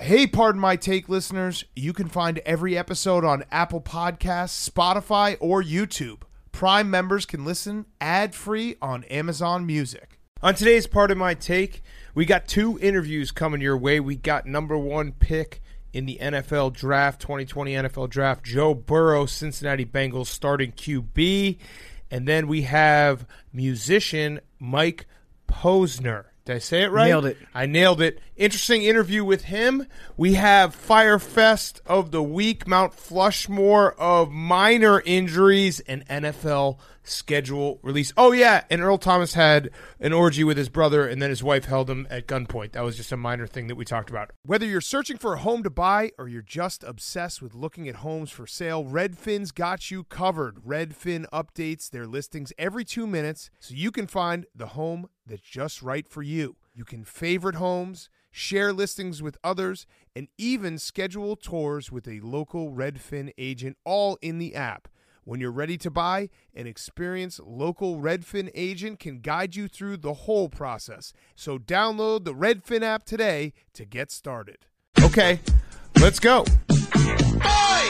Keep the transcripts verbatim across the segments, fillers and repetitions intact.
Hey, Pardon My Take listeners, you can find every episode on Apple Podcasts, Spotify, or YouTube. Prime members can listen ad-free on Amazon Music. On today's Pardon My Take, we got two interviews coming your way. We got number one pick in the N F L Draft, twenty twenty N F L Draft, Joe Burrow, Cincinnati Bengals starting Q B. And then we have musician Mike Posner. Did I say it right? Nailed it. I nailed it. Interesting interview with him. We have Firefest of the Week, Mount Flushmore of minor injuries, and N F L schedule release. Oh, yeah, and Earl Thomas had an orgy with his brother, and then his wife held him at gunpoint. That was just a minor thing that we talked about. Whether you're searching for a home to buy or you're just obsessed with looking at homes for sale, Redfin's got you covered. Redfin updates their listings every two minutes so you can find the home that's just right for you. You can favorite homes, share listings with others, and even schedule tours with a local Redfin agent, all in the app. When you're ready to buy, an experienced local Redfin agent can guide you through the whole process. So download the Redfin app today to get started. Okay, let's go. Boy!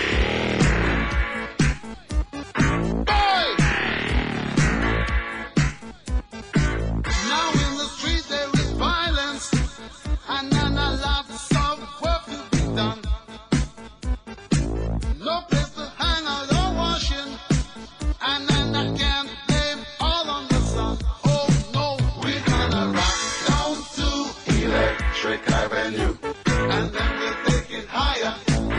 Avenue, and then we'll take it higher.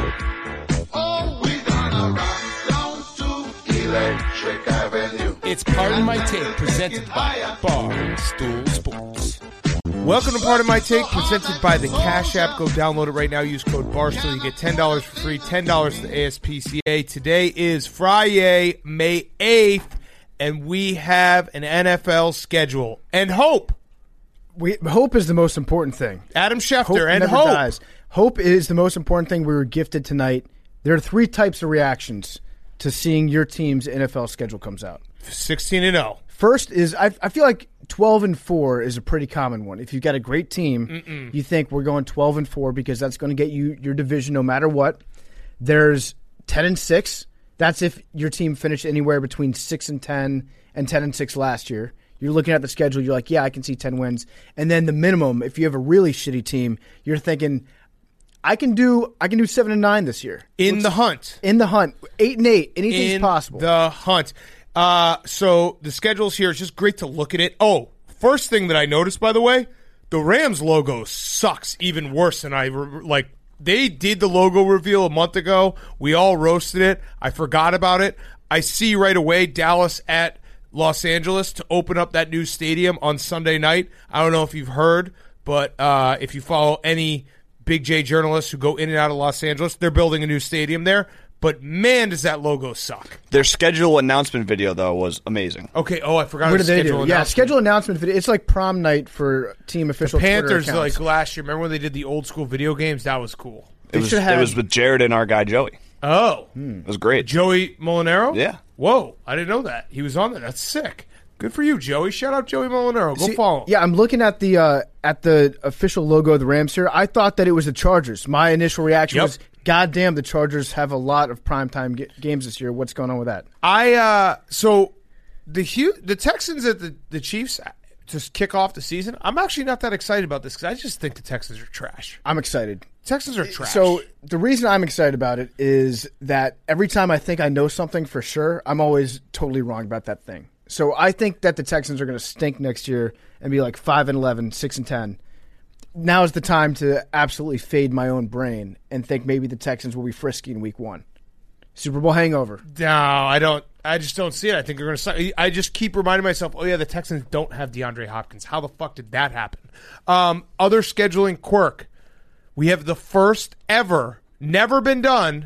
Oh, we're gonna rock down to Electric Avenue. It's Pardon My Take, presented by Barstool Sports. Welcome to Pardon My Take, presented by the Cash App. Go download it right now. Use code Barstool. You get ten dollars for free, ten dollars to the A S P C A. Today is Friday, May eighth, and we have an N F L schedule. And hope. We, hope is the most important thing. Adam Schefter hope and never hope. Dies. Hope is the most important thing we were gifted tonight. There are three types of reactions to seeing your team's N F L schedule comes out. sixteen and oh. First is, I, I feel like twelve and four is a pretty common one. If you've got a great team, Mm-mm. you think we're going twelve and four because that's going to get you your division no matter what. There's ten and six. That's if your team finished anywhere between six and ten and ten and six last year. You're looking at the schedule, you're like, yeah, I can see ten wins. And then the minimum, if you have a really shitty team, you're thinking, I can do I can do seven and nine this year. In Looks, the hunt. In the hunt. Eight and eight. Anything's in possible. The hunt. Uh, so the schedule's here. It's just great to look at it. Oh, first thing that I noticed, by the way, the Rams logo sucks even worse than I re- like. They did the logo reveal a month ago. We all roasted it. I forgot about it. I see right away Dallas at Los Angeles to open up that new stadium on Sunday night. I don't know if you've heard, but uh, if you follow any Big J journalists who go in and out of Los Angeles, they're building a new stadium there. But man, does that logo suck. Their schedule announcement video, though, was amazing. Okay, oh, I forgot. What the do they schedule do? Yeah, announcement. schedule announcement video. It's like prom night for team official the Panthers, Twitter accounts. like last year. Remember when they did the old school video games? That was cool. It was, it was with Jared and our guy, Joey. Oh. It was great. Joey Molinaro? Yeah. Whoa, I didn't know that. He was on there. That's sick. Good for you, Joey. Shout out Joey Molinaro. Go See, follow him. Yeah, I'm looking at the uh, at the official logo of the Rams here. I thought that it was the Chargers. My initial reaction Yep. was, God damn, the Chargers have a lot of primetime g- games this year. What's going on with that? I uh, so the Hu- the Texans at the, the Chiefs to kick off the season. I'm actually not that excited about this because I just think the Texans are trash. I'm excited. Texans are trash. So the reason I'm excited about it is that every time I think I know something for sure, I'm always totally wrong about that thing. So I think that the Texans are going to stink next year and be like five and eleven, six and ten. Now is the time to absolutely fade my own brain and think maybe the Texans will be frisky in week one. Super Bowl hangover. No, I don't. I just don't see it. I think they're going to. I just keep reminding myself. Oh yeah, the Texans don't have DeAndre Hopkins. How the fuck did that happen? Um, other scheduling quirk. We have the first ever, never been done,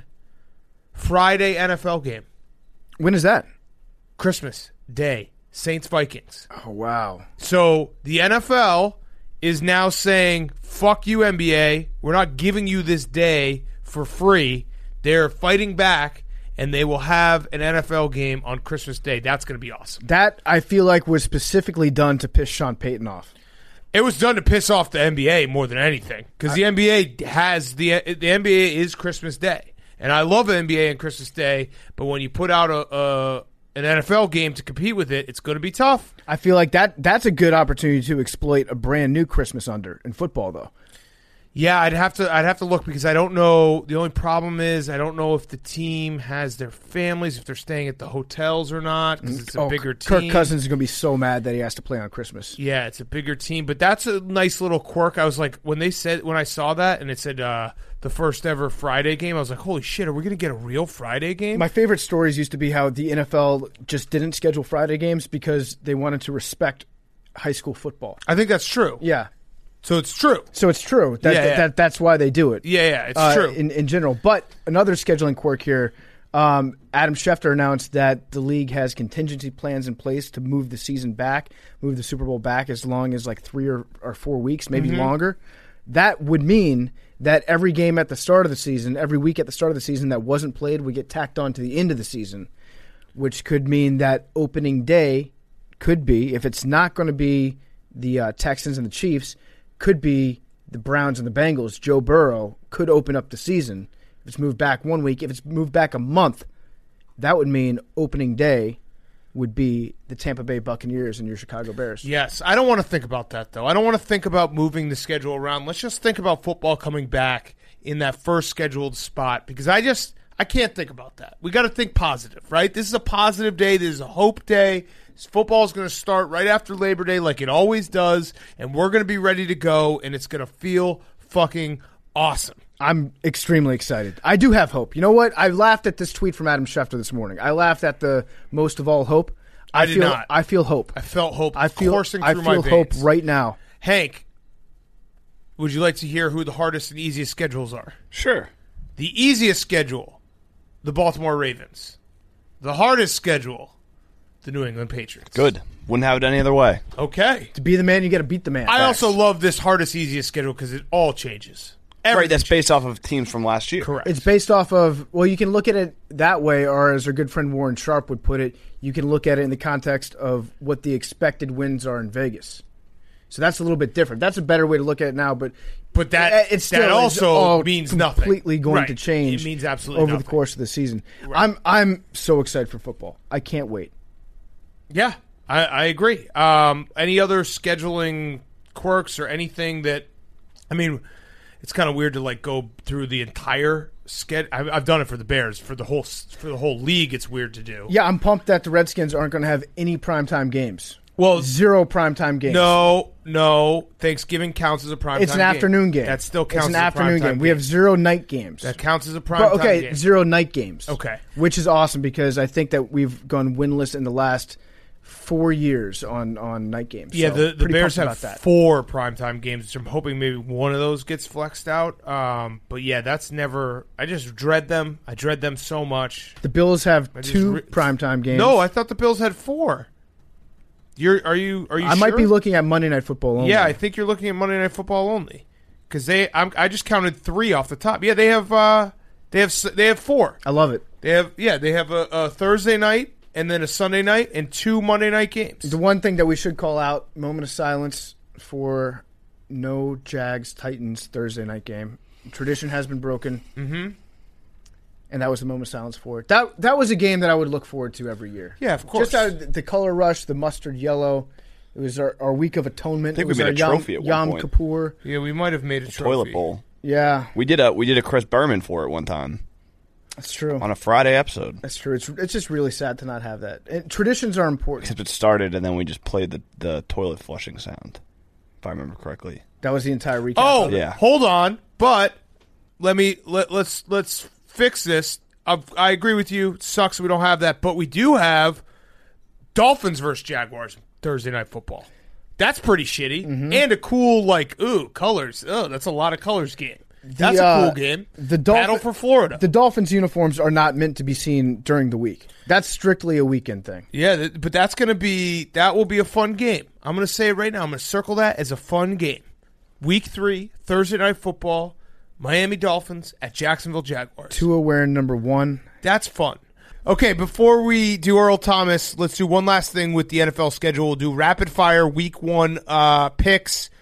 Friday N F L game. When is that? Christmas Day, Saints Vikings. Oh wow! So the N F L is now saying, "Fuck you, N B A. We're not giving you this day for free." They're fighting back, and they will have an N F L game on Christmas Day. That's going to be awesome. That, I feel like, was specifically done to piss Sean Payton off. It was done to piss off the N B A more than anything, because the N B A has the the N B A is Christmas Day, and I love the N B A and Christmas Day. But when you put out a, a an N F L game to compete with it, it's going to be tough. I feel like that that's a good opportunity to exploit a brand new Christmas under in football, though. Yeah, I'd have to I'd have to look, because I don't know. The only problem is I don't know if the team has their families, if they're staying at the hotels or not, because it's a Oh, bigger team. Kirk Cousins is going to be so mad that he has to play on Christmas. Yeah, it's a bigger team, but that's a nice little quirk. I was like, when they said when I saw that and it said uh, the first ever Friday game, I was like, holy shit, are we going to get a real Friday game? My favorite stories used to be how the N F L just didn't schedule Friday games because they wanted to respect high school football. I think that's true. Yeah. So it's true. So it's true. That, Yeah, yeah. that that's why they do it. Yeah, yeah, it's uh, true. in in general. But another scheduling quirk here. Um, Adam Schefter announced that the league has contingency plans in place to move the season back, move the Super Bowl back as long as like three or, or four weeks, maybe Mm-hmm. longer. That would mean that every game at the start of the season, every week at the start of the season that wasn't played would get tacked on to the end of the season, which could mean that opening day could be, if it's not going to be the uh, Texans and the Chiefs, could be the Browns and the Bengals. Joe Burrow could open up the season. If it's moved back one week, if it's moved back a month, that would mean opening day would be the Tampa Bay Buccaneers and your Chicago Bears. Yes, I don't want to think about that, though. I don't want to think about moving the schedule around. Let's just think about football coming back in that first scheduled spot, because I just I can't think about that. We got to think positive, right? This is a positive day. This is a hope day. Football is going to start right after Labor Day like it always does, and we're going to be ready to go, and it's going to feel fucking awesome. I'm extremely excited. I do have hope. You know what? I laughed at this tweet from Adam Schefter this morning. I laughed at the most of all hope. I, I did feel, not. I feel hope. I felt hope I feel, coursing I through feel my hope veins. right now. Hank, would you like to hear who the hardest and easiest schedules are? Sure. The easiest schedule, the Baltimore Ravens. The hardest schedule, the New England Patriots. Good. Wouldn't have it any other way. Okay. To be the man, you got to beat the man. I Facts. also love this hardest, easiest schedule because it all changes. Everything Right, that's based off of teams from last year. Correct. It's based off of, well, you can look at it that way, or as our good friend Warren Sharp would put it, you can look at it in the context of what the expected wins are in Vegas. So that's a little bit different. That's a better way to look at it now, but But that- it's that still also all means nothing. completely going Right. to change. It means absolutely over nothing. the course of the season. I'm I'm so excited for football. I can't wait. Yeah, I, I agree. Um, any other scheduling quirks or anything that, I mean, it's kind of weird to like go through the entire schedule. I've, I've done it for the Bears for the whole for the whole league. It's weird to do. Yeah, I'm pumped that the Redskins aren't going to have any primetime games. Well, Zero primetime games. no, no. Thanksgiving counts as a prime. It's an time afternoon game. That still counts. It's an as a afternoon primetime game. We have zero night games. that counts as a prime. But, time okay, game. zero night games. Okay. Which is awesome because I think that we've gone winless in the last four years on, on night games. Yeah, So, the, the pretty Bears pumped have about that. four primetime games, which I'm hoping maybe one of those gets flexed out. Um, but yeah, that's never. I just dread them. I dread them so much. The Bills have I just two re- primetime games. No, I thought the Bills had four. You're are you are you? I might sure? be looking at Monday Night Football only. Yeah, I think you're looking at Monday Night Football only because they. I'm, I just counted three off the top. Yeah, they have. Uh, they have. s- They have four. I love it. They have. Yeah, they have a, a Thursday night and then a Sunday night and two Monday night games. The one thing that we should call out, moment of silence for no Jags Titans Thursday night game. Tradition has been broken. Mm-hmm. And that was the moment of silence for it. That that was a game that I would look forward to every year. Yeah, of course. Just out of the color rush, the mustard yellow. It was our, our week of atonement. I think it was we made our a Yom, trophy at one Yom point. Kippur. Yeah, we might have made a trophy. Toilet bowl. Yeah, We did a we did a Chris Berman for it one time that's true. on a Friday episode. That's true. It's it's just really sad to not have that. And traditions are important. Except it started and then we just played the, the toilet flushing sound, if I remember correctly. That was the entire recap. Oh, of it. Yeah. Hold on, but let me let let's let's fix this. I, I agree with you. It sucks we don't have that, but we do have Dolphins versus Jaguars Thursday night football. That's pretty shitty Mm-hmm. and a cool like ooh colors. Oh, that's a lot of colors game. That's The, a cool uh, game. the Dolphin- Battle for Florida. The Dolphins uniforms are not meant to be seen during the week. That's strictly a weekend thing. yeah, th- but that's gonna be that will be a fun game. I'm gonna say it right now. I'm gonna circle that as a fun game. Week three, Thursday night football. Miami Dolphins at Jacksonville Jaguars. Tua wearing number one. That's fun. Okay, before we do Earl Thomas, let's do one last thing with the N F L schedule. We'll do rapid fire week one uh, picks.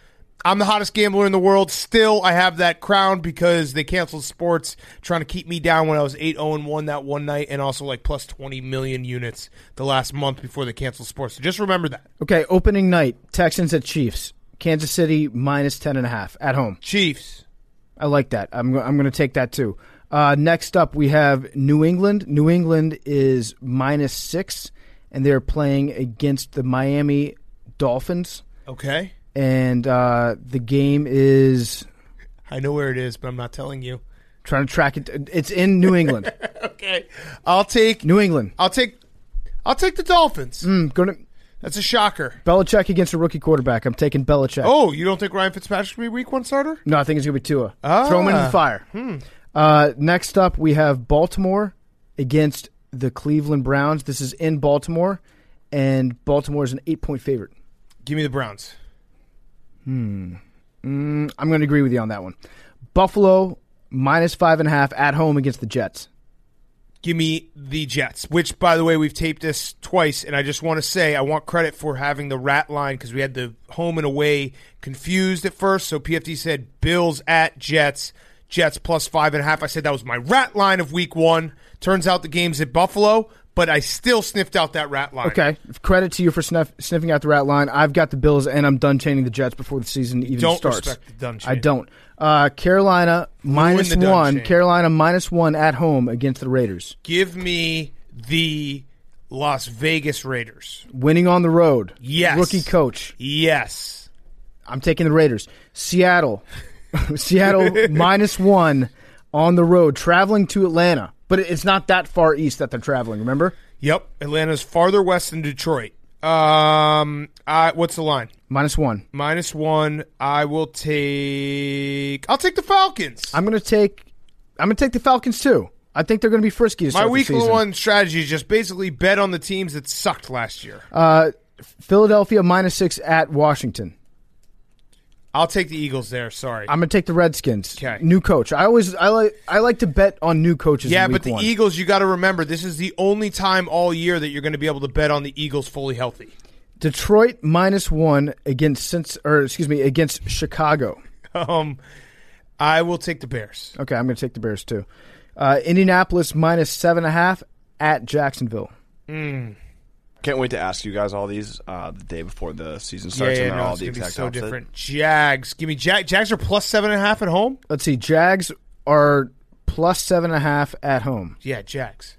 I'm the hottest gambler in the world. Still, I have that crown because they canceled sports, trying to keep me down when I was eight oh and one that one night, and also like plus twenty million units the last month before they canceled sports. So just remember that. Okay, opening night, Texans at Chiefs. Kansas City minus ten and a half at home. Chiefs. I like that. I'm go- I'm going to take that too. Uh, next up, we have New England. New England is minus six, and they're playing against the Miami Dolphins. Okay. And uh, the game is I know where it is, but I'm not telling you. trying to track it. It's in New England. Okay. I'll take New England. I'll take I'll take the Dolphins. Mm, gonna That's a shocker. Belichick against a rookie quarterback. I'm taking Belichick. Oh, you don't think Ryan Fitzpatrick will be week one starter? No, I think it's going to be Tua. Ah. Throw him into the fire. Hmm. Uh, next up, we have Baltimore against the Cleveland Browns. This is in Baltimore, and Baltimore is an eight-point favorite. Give me the Browns. Hmm. Mm, I'm going to agree with you on that one. Buffalo minus five and a half at home against the Jets. Give me the Jets, which, by the way, we've taped this twice, and I just want to say I want credit for having the rat line because we had the home and away confused at first. So P F T said Bills at Jets, Jets plus five and a half. I said that was my rat line of week one. Turns out the game's at Buffalo, but I still sniffed out that rat line. Okay. Credit to you for sniff, sniffing out the rat line. I've got the Bills, and I'm done chaining the Jets before the season even Don't starts. respect the done I chain. don't. Uh, Carolina minus the done one. chain. Carolina minus one at home against the Raiders. Give me the Las Vegas Raiders. Winning on the road. Yes. Rookie coach. Yes. I'm taking the Raiders. Seattle. Seattle minus one on the road, traveling to Atlanta. But it's not that far east that they're traveling, remember? Yep. Atlanta's farther west than Detroit. Um, I, what's the line? Minus one. Minus one. I will take. I'll take the Falcons. I'm gonna take I'm gonna take the Falcons too. I think they're gonna be frisky to start My the week season. one strategy is just basically bet on the teams that sucked last year. Uh, Philadelphia minus six at Washington. I'll take the Eagles there. Sorry. I'm gonna take the Redskins. Okay. New coach. I always I like I like to bet on new coaches. yeah, in week but the one. Eagles, you got to remember, this is the only time all year that you're going to be able to bet on the Eagles fully healthy. Detroit minus one against Cinc- or excuse me against Chicago. Um, I will take the Bears. Okay, I'm gonna take the Bears too. Uh, Indianapolis minus seven and a half at Jacksonville. Mm. Can't wait to ask you guys all these uh, the day before the season Yeah, starts, yeah, and they're no, all it's the going to be exact so opposite. different. Jags. Give me Jag. Jags are plus seven and a half at home? Let's see. Jags are plus seven and a half at home. Yeah, Jags.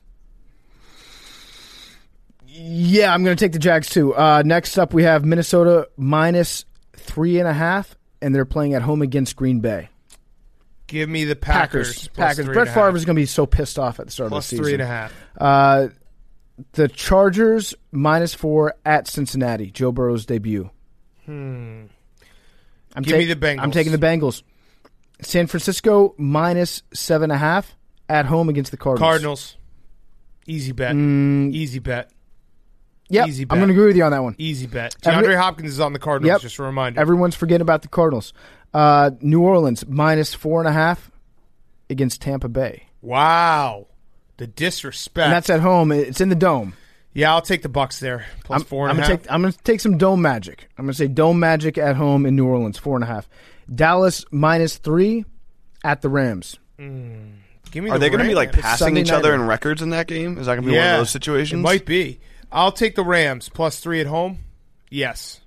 Yeah, I'm going to take the Jags too. Uh, next up, we have Minnesota minus three and a half, and they're playing at home against Green Bay. Give me the Packers. Packers. plus Packers. three Brett and a Favre half. is going to be so pissed off at the start Plus of the season. three and a half. Uh, the Chargers minus four at Cincinnati. Joe Burrow's debut. Hmm. I'm Give me the Bengals. I'm taking the Bengals. San Francisco minus seven and a half at home against the Cardinals. Cardinals. Easy bet. Mm. Easy bet. Yep, Easy I'm bet. going to agree with you on that one. Easy bet. Every- DeAndre Hopkins is on the Cardinals, Yep. just a reminder. Everyone's forgetting about the Cardinals. Uh, New Orleans minus four and a half against Tampa Bay. Wow. The disrespect. And that's at home. It's in the dome. yeah, I'll take the Bucks there. Plus I'm, four I'm and a gonna half. take. I'm going to take some dome magic. I'm going to say dome magic at home in New Orleans, four and a half. Dallas minus three at the Rams. Mm. Give me Are the they going to be like Rams. passing Sunday each other nighter. in records in that game? Is that going to be Yeah, one of those situations? It might be. I'll take the Rams. Plus three at home. Yes.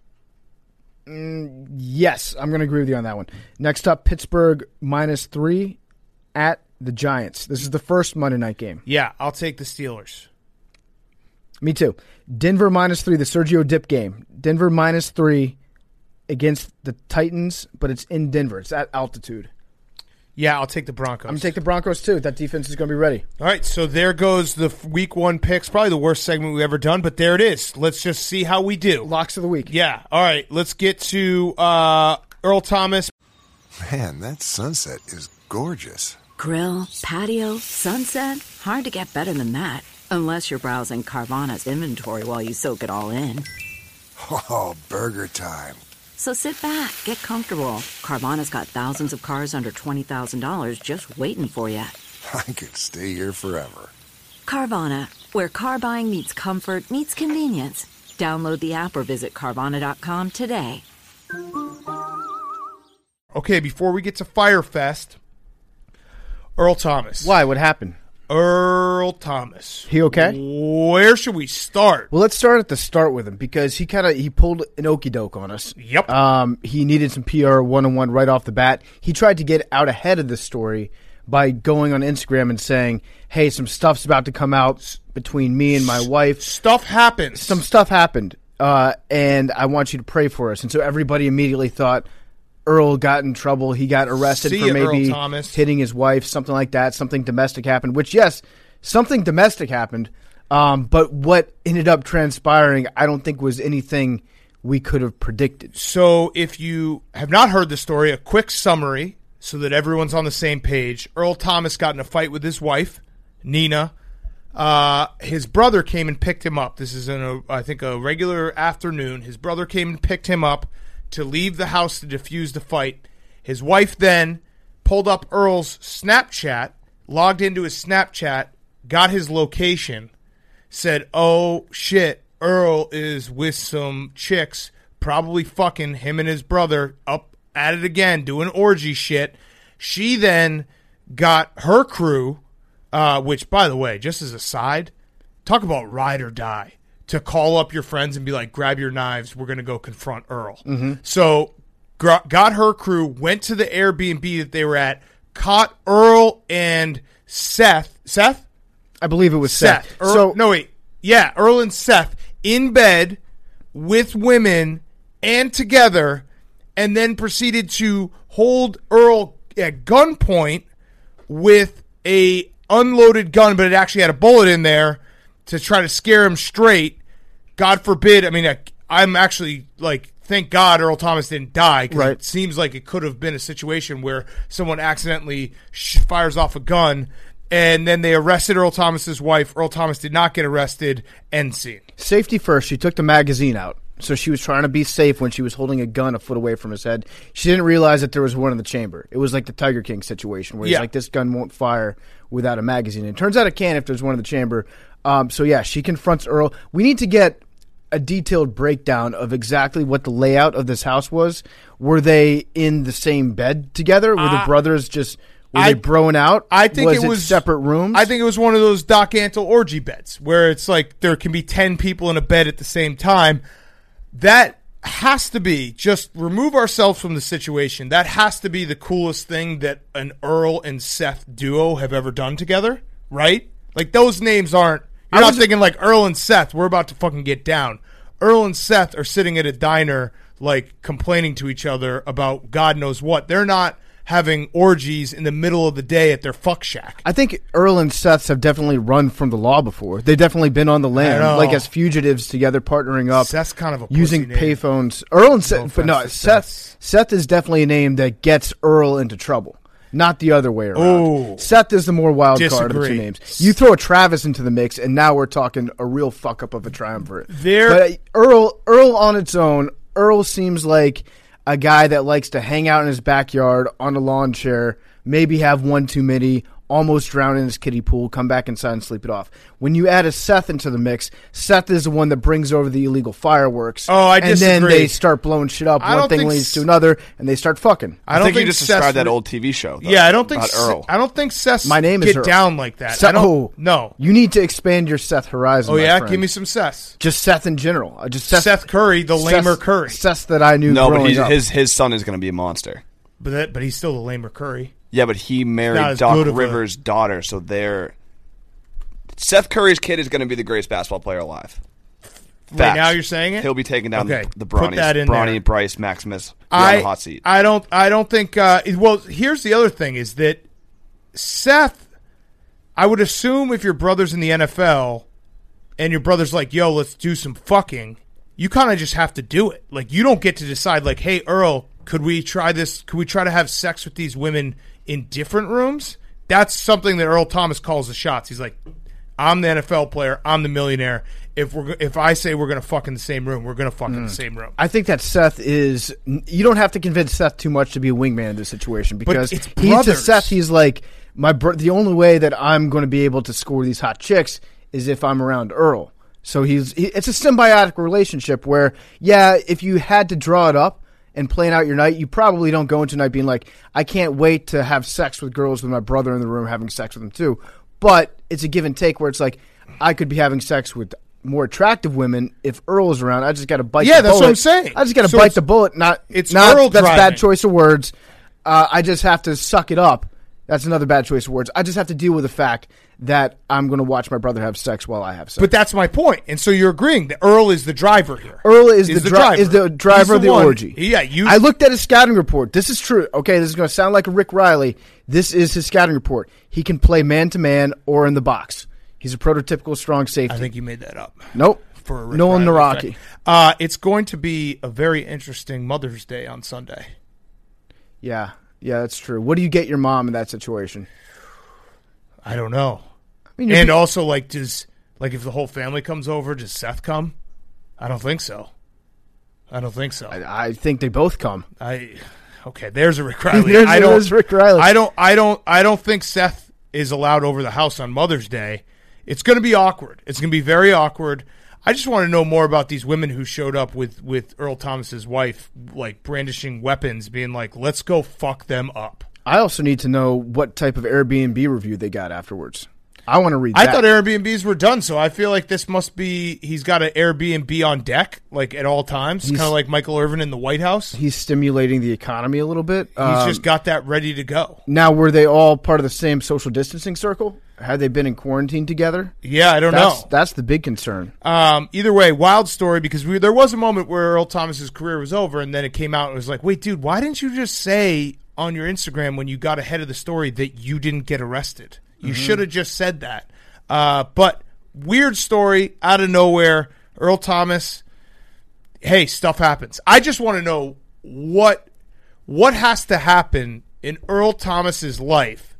Yes, I'm going to agree with you on that one. Next up, Pittsburgh minus three at the Giants. This is the first Monday night game. Yeah, I'll take the Steelers. Me too. Denver minus three, the Sergio Dip game. Denver minus three against the Titans, but it's in Denver. It's at altitude. Yeah, I'll take the Broncos. I'm going to take the Broncos too. That defense is going to be ready. All right, so there goes the f- week one picks. Probably the worst segment we've ever done, but there it is. Let's just see how we do. Locks of the week. Yeah. All right, let's get to uh, Earl Thomas. Man, that sunset is gorgeous. Grill, patio, sunset. Hard to get better than that. Unless you're browsing Carvana's inventory while you soak it all in. Oh, burger time. So sit back, get comfortable. Carvana's got thousands of cars under twenty thousand dollars just waiting for you. I could stay here forever. Carvana, where car buying meets comfort, meets convenience. Download the app or visit Carvana dot com today. Okay, before we get to Firefest, Earl Thomas. Why? What happened? Earl Thomas. He okay? Where should we start? Well, let's start at the start with him because he kind of he pulled an okey doke on us. Yep. Um, he needed some P R one on one right off the bat. He tried to get out ahead of the story by going on Instagram and saying, "Hey, some stuff's about to come out between me and my wife. Stuff happens. Some stuff happened, uh, and I want you to pray for us." And so everybody immediately thought Earl got in trouble. He got arrested See for ya, maybe Earl Thomas. hitting his wife, something like that. Something domestic happened, which, yes, something domestic happened. Um, but what ended up transpiring, I don't think was anything we could have predicted. So if you have not heard the story, a quick summary so that everyone's on the same page. Earl Thomas got in a fight with his wife, Nina. Uh, his brother came and picked him up. This is in, a, I think, a regular afternoon. His brother came and picked him up to leave the house to defuse the fight. His wife then pulled up Earl's Snapchat, logged into his Snapchat, got his location, said, oh, shit, Earl is with some chicks, probably fucking him and his brother, up at it again, doing orgy shit. She then got her crew, uh, which, by the way, just as a side, talk about ride or die. To call up your friends and be like, grab your knives, we're going to go confront Earl. Mm-hmm. So gr- got her crew, went to the Airbnb that they were at, caught Earl and Seth. Seth? I believe it was Seth. Seth. Earl, so no, wait. Yeah, Earl and Seth in bed with women and together, and then proceeded to hold Earl at gunpoint with a unloaded gun, but it actually had a bullet in there to try to scare him straight. God forbid. I mean, I, I'm actually like, thank God Earl Thomas didn't die. 'Cause Right. It seems like it could have been a situation where someone accidentally sh- fires off a gun, and then they arrested Earl Thomas's wife. Earl Thomas did not get arrested. End scene. safety first. She took the magazine out. So she was trying to be safe when she was holding a gun a foot away from his head. She didn't realize that there was one in the chamber. It was like the Tiger King situation where he's Yeah. like, this gun won't fire without a magazine. And it turns out it can if there's one in the chamber. Um, so, yeah, she confronts Earl. We need to get a detailed breakdown of exactly what the layout of this house was. Were they in the same bed together? Were the Uh, brothers just, were I- they broing out? I think was it was separate rooms. I think it was one of those Doc Antle orgy beds where it's like there can be ten people in a bed at the same time. That has to be, just remove ourselves from the situation. That has to be the coolest thing that an Earl and Seth duo have ever done together, right? Like those names aren't. You're I not was- thinking like Earl and Seth. We're about to fucking get down. Earl and Seth are sitting at a diner, like complaining to each other about God knows what. They're not having orgies in the middle of the day at their fuck shack. I think Earl and Seths have definitely run from the law before. They've definitely been on the I land, know. like as fugitives together, partnering up. Seth's kind of a using pussy name. payphones. Earl and Seth, No but no, offense to Seth. Seth. Seth is definitely a name that gets Earl into trouble, not the other way around. Ooh. Seth is the more wild card of the two Disagree. names. You throw a Travis into the mix, and now we're talking a real fuck up of a triumvirate. There- but uh, Earl, Earl on its own, Earl seems like a guy that likes to hang out in his backyard on a lawn chair, maybe have one too many, almost drown in his kiddie pool, come back inside and sleep it off. When you add a Seth into the mix, Seth is the one that brings over the illegal fireworks. Oh, I And then disagree. they start blowing shit up. I One don't thing think leads S- to another, and they start fucking. I don't think, think you just Seth's described that re- old T V show. Though, Yeah, I don't think about Se- Earl. I don't think Seth's My name get is Earl. down like that. Se- I don't. oh, no. You need to expand your Seth horizon. Oh my yeah, friend. give me some Seth. just Seth in general. Uh, Just Seth, Seth Curry, the Seth- lamer Curry, Seth that I knew. No, but growing he's, up. his his son is going to be a monster. but that, but he's still the lamer Curry. Yeah, but he Not married as Doc good of a- Rivers' daughter, so they're Seth Curry's kid is going to be the greatest basketball player alive. Right Facts. now, you're saying it. He'll be taking down Okay, the, the put Bronnies. that in Bronny, there. Bryce, Maximus. Be on I the hot seat. I don't. I don't think. Uh, it- well, here's the other thing: is that Seth. I would assume if your brother's in the N F L, and your brother's like, "Yo, let's do some fucking," you kind of just have to do it. Like, you don't get to decide. Like, hey, Earl, could we try this? Could we try to have sex with these women in different rooms? That's something that Earl Thomas calls the shots. He's like, I'm the N F L player. I'm the millionaire. If we're if I say we're gonna fuck in the same room, we're gonna fuck in the same room. I think that Seth is. You don't have to convince Seth too much to be a wingman in this situation because it's he to brothers. Seth he's like my. Bro- the only way that I'm going to be able to score these hot chicks is if I'm around Earl. So he's. He, it's a symbiotic relationship where, yeah, if you had to draw it up and playing out your night, you probably don't go into night being like, I can't wait to have sex with girls with my brother in the room having sex with them too. But it's a give and take where it's like, I could be having sex with more attractive women if Earl is around. I just got to bite Yeah, the that's bullet. what I'm saying. I just got to So bite it's- the bullet. Not, it's not Earl that's a driving. bad choice of words. Uh, I just have to suck it up. That's another bad choice of words. I just have to deal with the fact that I'm going to watch my brother have sex while I have sex. But that's my point. And so you're agreeing that Earl is the driver here. Earl is, Is the, the dri- driver. is the driver He's of the the one- orgy. Yeah, you- I looked at his scouting report. This is true. Okay, this is going to sound like a Rick Riley. This is his scouting report. He can play man to man or in the box. He's a prototypical strong safety. I think you made that up. Nope. For a Rick Nolan Riley Naraki. effect. Uh, it's going to be a very interesting Mother's Day on Sunday. Yeah, yeah, that's true. What do you get your mom in that situation? I don't know. I mean, you're And be- also, like, does like if the whole family comes over, does Seth come? I don't think so. I don't think so. I, I think they both come. I okay. There's a Rick Riley. There's- I don't. there's Rick Riley. I don't. I don't. I don't think Seth is allowed over the house on Mother's Day. It's going to be awkward. It's going to be very awkward. I just want to know more about these women who showed up with with Earl Thomas's wife, like brandishing weapons, being like, "Let's go fuck them up." I also need to know what type of Airbnb review they got afterwards. I want to read I that. thought Airbnbs were done, so I feel like this must be he's got an Airbnb on deck, like at all times, kind of like Michael Irvin in the White House. He's stimulating the economy a little bit. He's Um, just got that ready to go. now, were they all part of the same social distancing circle? Had they been in quarantine together? Yeah, I don't That's know. that's the big concern. Um, either way, wild story because we, there was a moment where Earl Thomas's career was over, and then it came out and it was like, wait, dude, why didn't you just say on your Instagram when you got ahead of the story that you didn't get arrested? You should have just said that. Uh, but weird story out of nowhere. Earl Thomas. Hey, stuff happens. I just want to know what what has to happen in Earl Thomas's life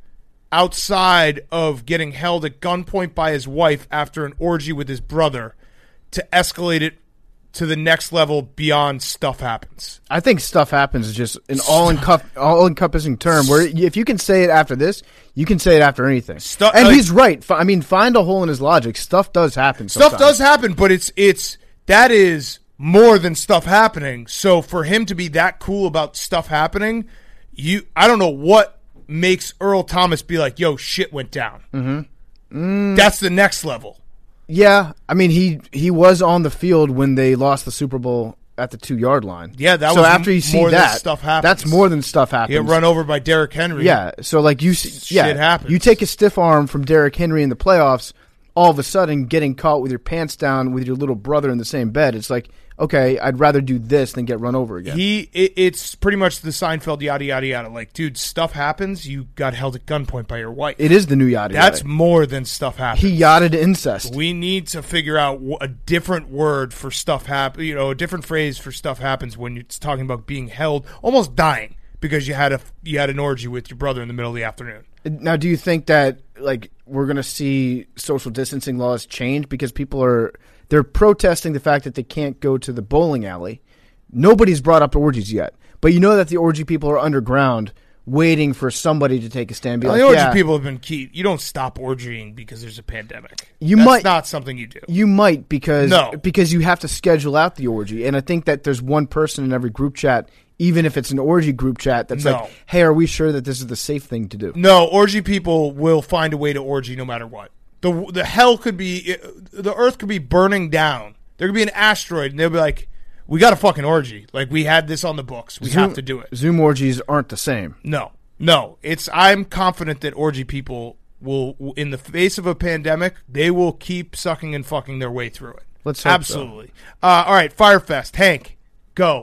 outside of getting held at gunpoint by his wife after an orgy with his brother to escalate it to the next level beyond stuff happens. I think stuff happens is just an all encup- all encompassing term where if you can say it after this, you can say it after anything. Stuff- and like- he's right. F- I mean, find a hole in his logic. Stuff does happen. Stuff sometimes. does happen, but it's it's that is more than stuff happening. So for him to be that cool about stuff happening, you I don't know what makes Earl Thomas be like, yo, shit went down. Mm-hmm. Mm. That's the next level. Yeah, I mean he he was on the field when they lost the Super Bowl at the two yard line. Yeah, that so was after you m- see more than that stuff happens. That's more than stuff He happens. got run over by Derrick Henry. Yeah, so like you, see, Shit yeah, happens. you take a stiff arm from Derrick Henry in the playoffs. All of a sudden, getting caught with your pants down with your little brother in the same bed. It's like, okay, I'd rather do this than get run over again. He, it, it's pretty much the Seinfeld yada yada yada. Like, dude, stuff happens. You got held at gunpoint by your wife. it is the new yada. That's yada. more than stuff happens. He yachted incest. We need to figure out wh- a different word for stuff happen. You know, a different phrase for stuff happens when you're talking about being held, almost dying because you had a you had an orgy with your brother in the middle of the afternoon. Now, do you think that like we're going to see social distancing laws change because people are they're protesting the fact that they can't go to the bowling alley? Nobody's brought up orgies yet, but you know that the orgy people are underground waiting for somebody to take a stand. And be Well, like, the orgy yeah, people have been key. You don't stop orgying because there's a pandemic. You That's might- not something you do. You might because No. because you have to schedule out the orgy, and I think that there's one person in every group chat, even if it's an orgy group chat, that's No. like, "Hey, are we sure that this is the safe thing to do?" No, orgy people will find a way to orgy no matter what. The the hell could be, the earth could be burning down. There could be an asteroid, and they'll be like, we got a fucking orgy. Like, we had this on the books. We Zoom, have to do it. Zoom orgies aren't the same. No, no. It's I'm confident that orgy people will, in the face of a pandemic, they will keep sucking and fucking their way through it. Let's hope so. Absolutely. Uh, all right, Firefest. Hank, go.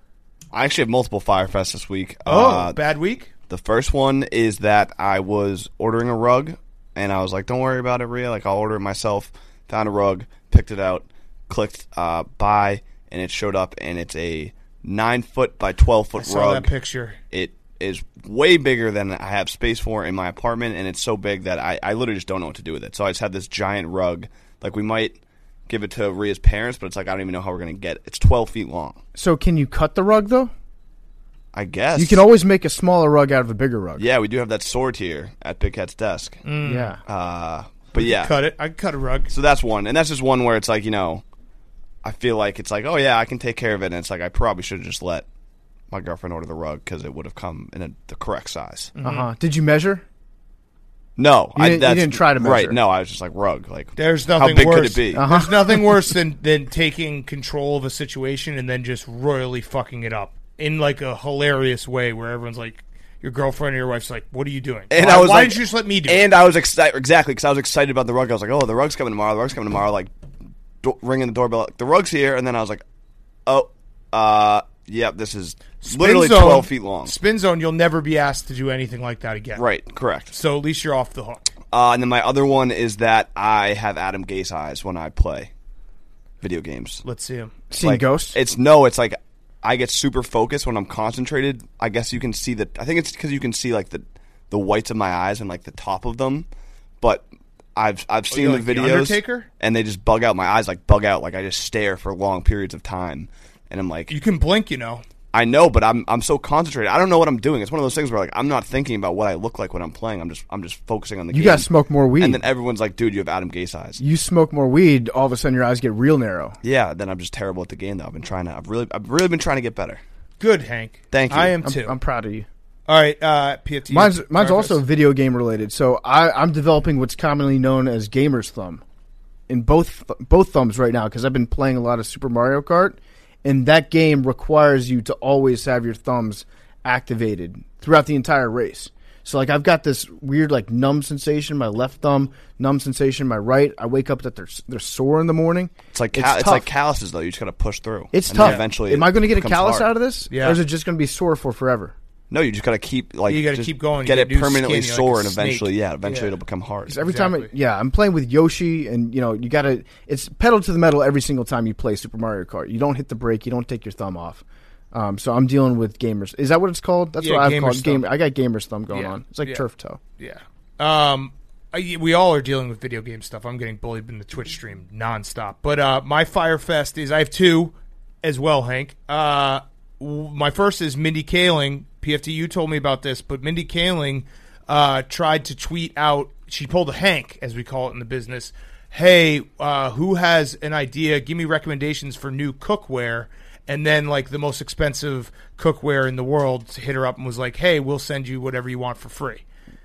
I actually have multiple Firefests this week. Oh, Uh, bad week? The first one is that I was ordering a rug, and I was like, don't worry about it, Rhea. Like, I'll order it myself. Found a rug, picked it out, clicked uh, buy, and it showed up, and it's a nine foot by twelve foot I saw rug. that picture. It is way bigger than I have space for in my apartment, and it's so big that I, I literally just don't know what to do with it. So I just had this giant rug. Like, we might give it to Rhea's parents, but it's like I don't even know how we're going to get it. It's twelve feet long. So, can you cut the rug though? I guess. You can always make a smaller rug out of a bigger rug. Yeah, we do have that sword here at Big Cat's desk. Yeah. Uh, but yeah. Cut it. I can cut a rug. So that's one. And that's just one where it's like, you know, I feel like it's like, oh, yeah, I can take care of it. And it's like, I probably should have just let my girlfriend order the rug because it would have come in a, the correct size. Uh huh. Did you measure? No, You I, didn't- you that's, didn't try to measure. Right? No, I was just like rug. Like There's how nothing big worse. could it be? Uh-huh. There's nothing worse than, than taking control of a situation and then just royally fucking it up in like a hilarious way where everyone's like, your girlfriend or your wife's like, "What are you doing? And why I was why like, didn't you just let me do and it?" I was excited exactly because I was excited about the rug. I was like, "Oh, the rug's coming tomorrow. The rug's coming tomorrow." Like do- ringing the doorbell, like, the rug's here, and then I was like, "Oh, uh, yep, this is literally Spin zone- twelve feet long." Spin zone, you'll never be asked to do anything like that again. Right, correct. So at least you're off the hook. Uh, and then my other one is that I have Adam Gase eyes when I play video games. Let's see him. Seeing Like, ghosts? It's no, it's like I get super focused when I'm concentrated. I guess you can see the. I think it's because you can see like the the whites of my eyes and like the top of them. But I've I've seen you're the like The videos Undertaker? and they just bug out. My eyes like bug out. Like I just stare for long periods of time, and I'm like, You can blink, you know. I know, but I'm I'm so concentrated. I don't know what I'm doing. It's one of those things where like I'm not thinking about what I look like when I'm playing. I'm just I'm just focusing on the You game. gotta smoke more weed. And then everyone's like, "Dude, you have Adam Gase eyes." You smoke more weed, all of a sudden your eyes get real narrow. Yeah, then I'm just terrible at the game. Though I've been trying to. I've really I've really been trying to get better. Good, Hank. Thank you. I am I'm, too. I'm proud of you. All right, uh, P F T. Mine's mine's Progress. also video game related. So I, I'm developing what's commonly known as gamer's thumb in both th- both thumbs right now because I've been playing a lot of Super Mario Kart, and that game requires you to always have your thumbs activated throughout the entire race. So like I've got this weird like numb sensation in my left thumb, numb sensation in my right. I wake up that they're they're sore in the morning. It's like It's cal- it's, tough. like calluses though. You just gotta push through. It's And then tough. Eventually, am I going to get a becomes callus hard. out of this? Yeah. Or is it just going to be sore for forever? No, you just gotta keep like You gotta just keep going. Get You it get new permanently skin, you're sore, like a and eventually, snake. yeah, eventually Yeah. it'll become hard. 'Cause every time, I, Exactly. yeah, I'm playing with Yoshi, and you know, you gotta. It's pedal to the metal every single time you play Super Mario Kart. You don't hit the brake. You don't take your thumb off. Um, so I'm dealing with gamers. Is that what it's called? That's Yeah, what I've gamer's called. thumb. Game. I got gamer's thumb going Yeah. on. It's like Yeah. turf toe. Yeah. Um, I, we all are dealing with video game stuff. I'm getting bullied in the Twitch stream nonstop. But uh, my Firefest is I have two as well, Hank. Uh, w- my first is Mindy Kaling. P F T, you told me about this, but Mindy Kaling uh, tried to tweet out. She pulled a Hank, as we call it in the business. Hey, uh, who has an idea? Give me recommendations for new cookware. And then, like, the most expensive cookware in the world hit her up and was like, hey, we'll send you whatever you want for free.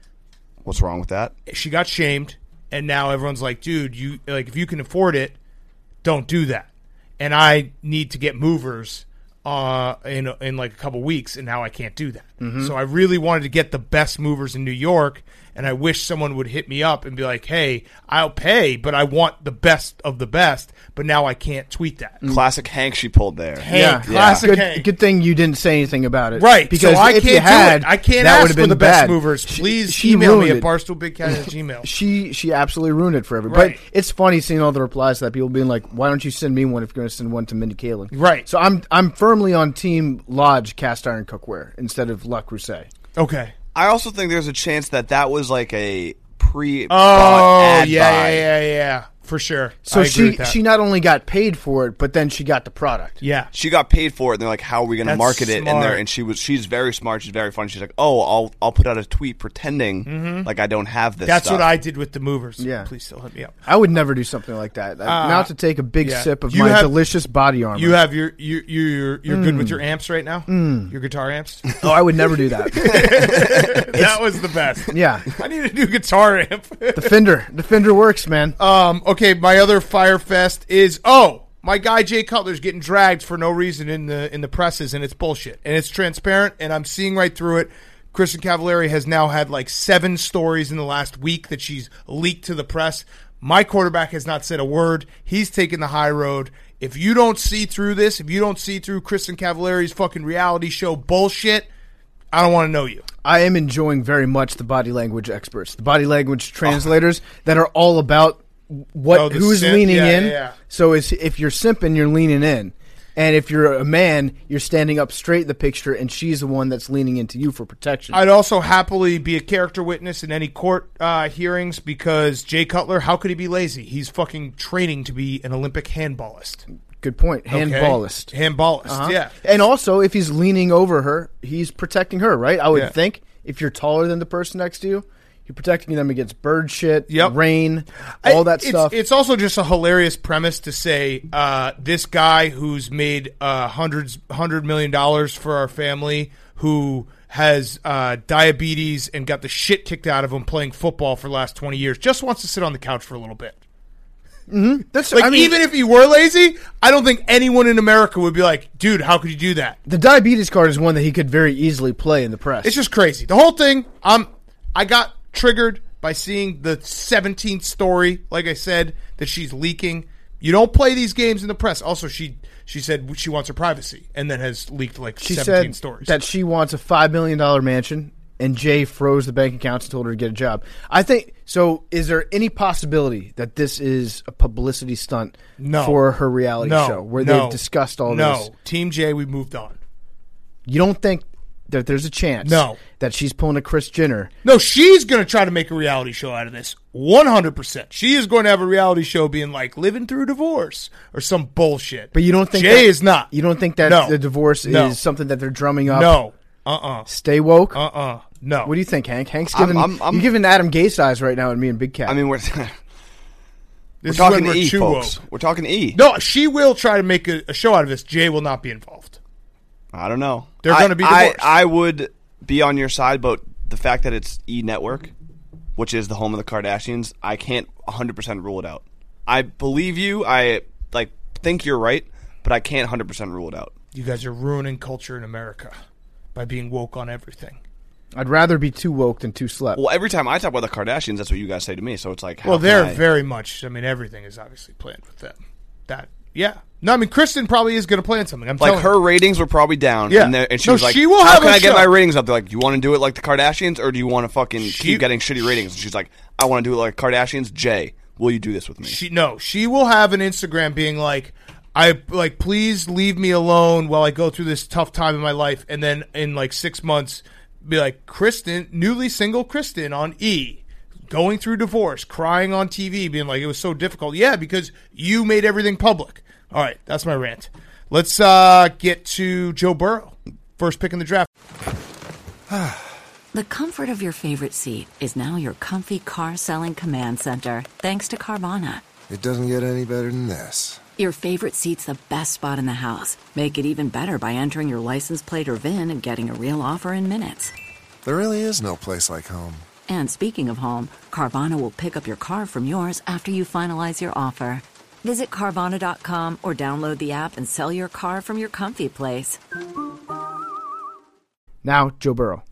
What's wrong with that? She got shamed, and now everyone's like, dude, you like if you can afford it, don't do that. And I need to get movers uh, in in like a couple weeks, and now I can't do that. Mm-hmm. So I really wanted to get the best movers in New York, and I wish someone would hit me up and be like, hey, I'll pay, but I want the best of the best. But now I can't tweet that. Classic Hank she pulled there. Hank, Yeah. classic Good, Hank. good thing you didn't say anything about it, Right, Because so I if can't you had, do it. I can't that ask would've for been the best bad. movers. She- Please she email me ruined at it. barstoolbigcat at gmail. She she absolutely ruined it for everybody. Right. But it's funny seeing all the replies to that. People being like, "Why don't you send me one if you're going to send one to Mindy Kaling?" Right. So I'm I'm firmly on Team Lodge cast iron cookware instead of La Crusade. Okay. I also think there's a chance that that was like a pre. Oh, ad yeah, buy. yeah, yeah, yeah. For sure. So I agree she with that. she not only got paid for it, but then she got the product. Yeah. She got paid for it, and they're like, "How are we going to That's market it?" And smart. there, and she was, she's very smart. She's very funny. She's like, "Oh, I'll, I'll put out a tweet pretending like I don't have this." Mm-hmm. That's stuff. what I did with the movers. Yeah. Please still hit me up. I would never do something like that. now to take a big yeah. sip of You my have- delicious body armor. You have your you you you're, you're good with your amps right now. Your guitar amps. oh, I would never do that. That was the best. yeah, I need a new guitar amp. the Fender, the Fender works, man. um. Okay. My other Firefest is oh my guy Jay Cutler's getting dragged for no reason in the in the presses, and it's bullshit, and it's transparent, and I'm seeing right through it. Kristen Cavallari has now had like seven stories in the last week that she's leaked to the press. My quarterback has not said a word. He's taken the high road. If you don't see through this, if you don't see through Kristen Cavallari's fucking reality show bullshit, I don't want to know you. I am enjoying very much the body language experts, the body language translators that are all about what Oh, the who's simp? leaning Yeah, in. yeah, yeah. So it's, if you're simping, you're leaning in, and if you're a man, you're standing up straight in the picture, and she's the one that's leaning into you for protection. I'd also happily be a character witness in any court uh, hearings because Jay Cutler, how could he be lazy? He's fucking training to be an Olympic handballist. Good point. Okay? Handballist. Handballist, Uh-huh. yeah. And also, if he's leaning over her, he's protecting her, right? I would Yeah. think if you're taller than the person next to you, You're protecting them against bird shit, Yep. rain, all I- that it's, stuff. It's also just a hilarious premise to say uh, this guy who's made uh, hundreds, hundred million dollars for our family, who has uh, diabetes and got the shit kicked out of him playing football for the last twenty years, just wants to sit on the couch for a little bit. That's Like, I mean, even if he were lazy, I don't think anyone in America would be like, dude, how could you do that? the diabetes card is one that he could very easily play in the press. It's just crazy. The whole thing, um, I got triggered by seeing the seventeenth story, like I said, that she's leaking. You don't play these games in the press. Also, she she said she wants her privacy and then has leaked like she seventeen said stories. that she wants a five million dollar mansion, and Jay froze the bank accounts and told her to get a job. I think so. Is there any possibility that this is a publicity stunt No. for her reality no, show where no, they've discussed all no. this? Team J, we moved on. You don't think that there's a chance No. that she's pulling a Kris Jenner? No, she's going to try to make a reality show out of this. one hundred percent. She is going to have a reality show being like living through divorce or some bullshit. But you don't think Jay that, is not. You don't think that No. the divorce No. is something that they're drumming up? No. Uh-uh. Stay woke. Uh-uh. No. What do you think, Hank? Hank's I'm- giving I'm- I'm- you're giving Adam Gase eyes right now, and me and Big Cat. I mean, we're This we're is talking when we're E, too folks. woke. We're talking E. No, she will try to make a, a show out of this. Jay will not be involved. I don't know. They're I- gonna be I, divorced. I would be on your side, but the fact that it's E Network, which is the home of the Kardashians, I can't one hundred percent rule it out. I believe you. I like think you're right, but I can't one hundred percent rule it out. You guys are ruining culture in America by being woke on everything. I'd rather be too woke than too slept. Well, every time I talk about the Kardashians, that's what you guys say to me. So it's like, how Well, can they're I- very much. I mean, everything is obviously planned with them. That, yeah. No, I mean, Kristen probably is going to plan something. I'm like telling her you. ratings were probably down. Yeah. and, they're- and she No, was like, she will "How have can a I get show." my ratings up?" They're like, "Do you want to do it like the Kardashians, or do you want to fucking She- keep getting shitty ratings?" And she's like, "I want to do it like Kardashians." Jay, will you do this with me? She no, she will have an Instagram being like, I like, please leave me alone while I go through this tough time in my life, and then in like six months, be like Kristen, newly single Kristen on E, going through divorce, crying on T V, being like it was so difficult. Yeah, because you made everything public. All right, that's my rant. Let's uh, get to Joe Burrow, first pick in the draft. The comfort of your favorite seat is now your comfy car selling command center, thanks to Carvana. It doesn't get any better than this. Your favorite seat's the best spot in the house. Make it even better by entering your license plate or V I N and getting a real offer in minutes. There really is no place like home. And speaking of home, Carvana will pick up your car from yours after you finalize your offer. Visit Carvana dot com or download the app and sell your car from your comfy place. Now, Joe Burrow.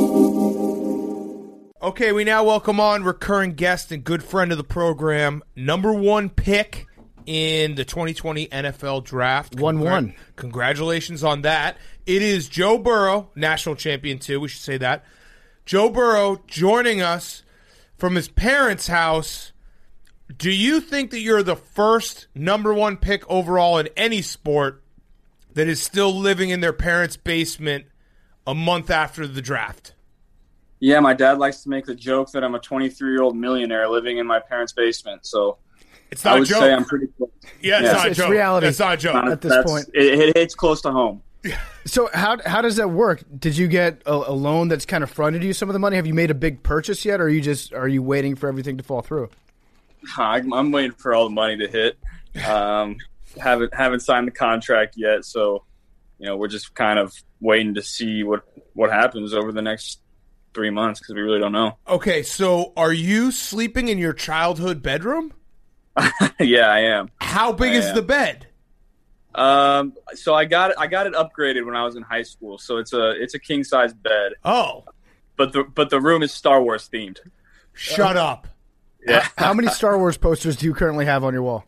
Okay, we now welcome on recurring guest and good friend of the program, number one pick in the twenty twenty N F L Draft. one one. Congratulations on that. It is Joe Burrow, national champion too, we should say that. Joe Burrow joining us from his parents' house. Do you think that you're the first number one pick overall in any sport that is still living in their parents' basement a month after the draft? Yeah, my dad likes to make the joke that I'm a twenty-three-year-old millionaire living in my parent's basement. So It's not I a would joke. say I'm pretty close. Yeah, it's Yeah. not a It's joke. reality. It's not a joke. At this That's- point. it, it hits close to home. So how how does that work? Did you get a, a loan that's kind of fronted you some of the money? Have you made a big purchase yet, or are you just are you waiting for everything to fall through? I'm, I'm waiting for all the money to hit. Um, haven't haven't signed the contract yet, so you know we're just kind of waiting to see what what happens over the next three months because we really don't know. Okay, so are you sleeping in your childhood bedroom? Yeah, I am. How big I is am. the bed? Um, so I got it. I got it upgraded when I was in high school. So it's a it's a king size bed, Oh, but the but the room is Star Wars themed. shut up. Yeah. How many Star Wars posters do you currently have on your wall?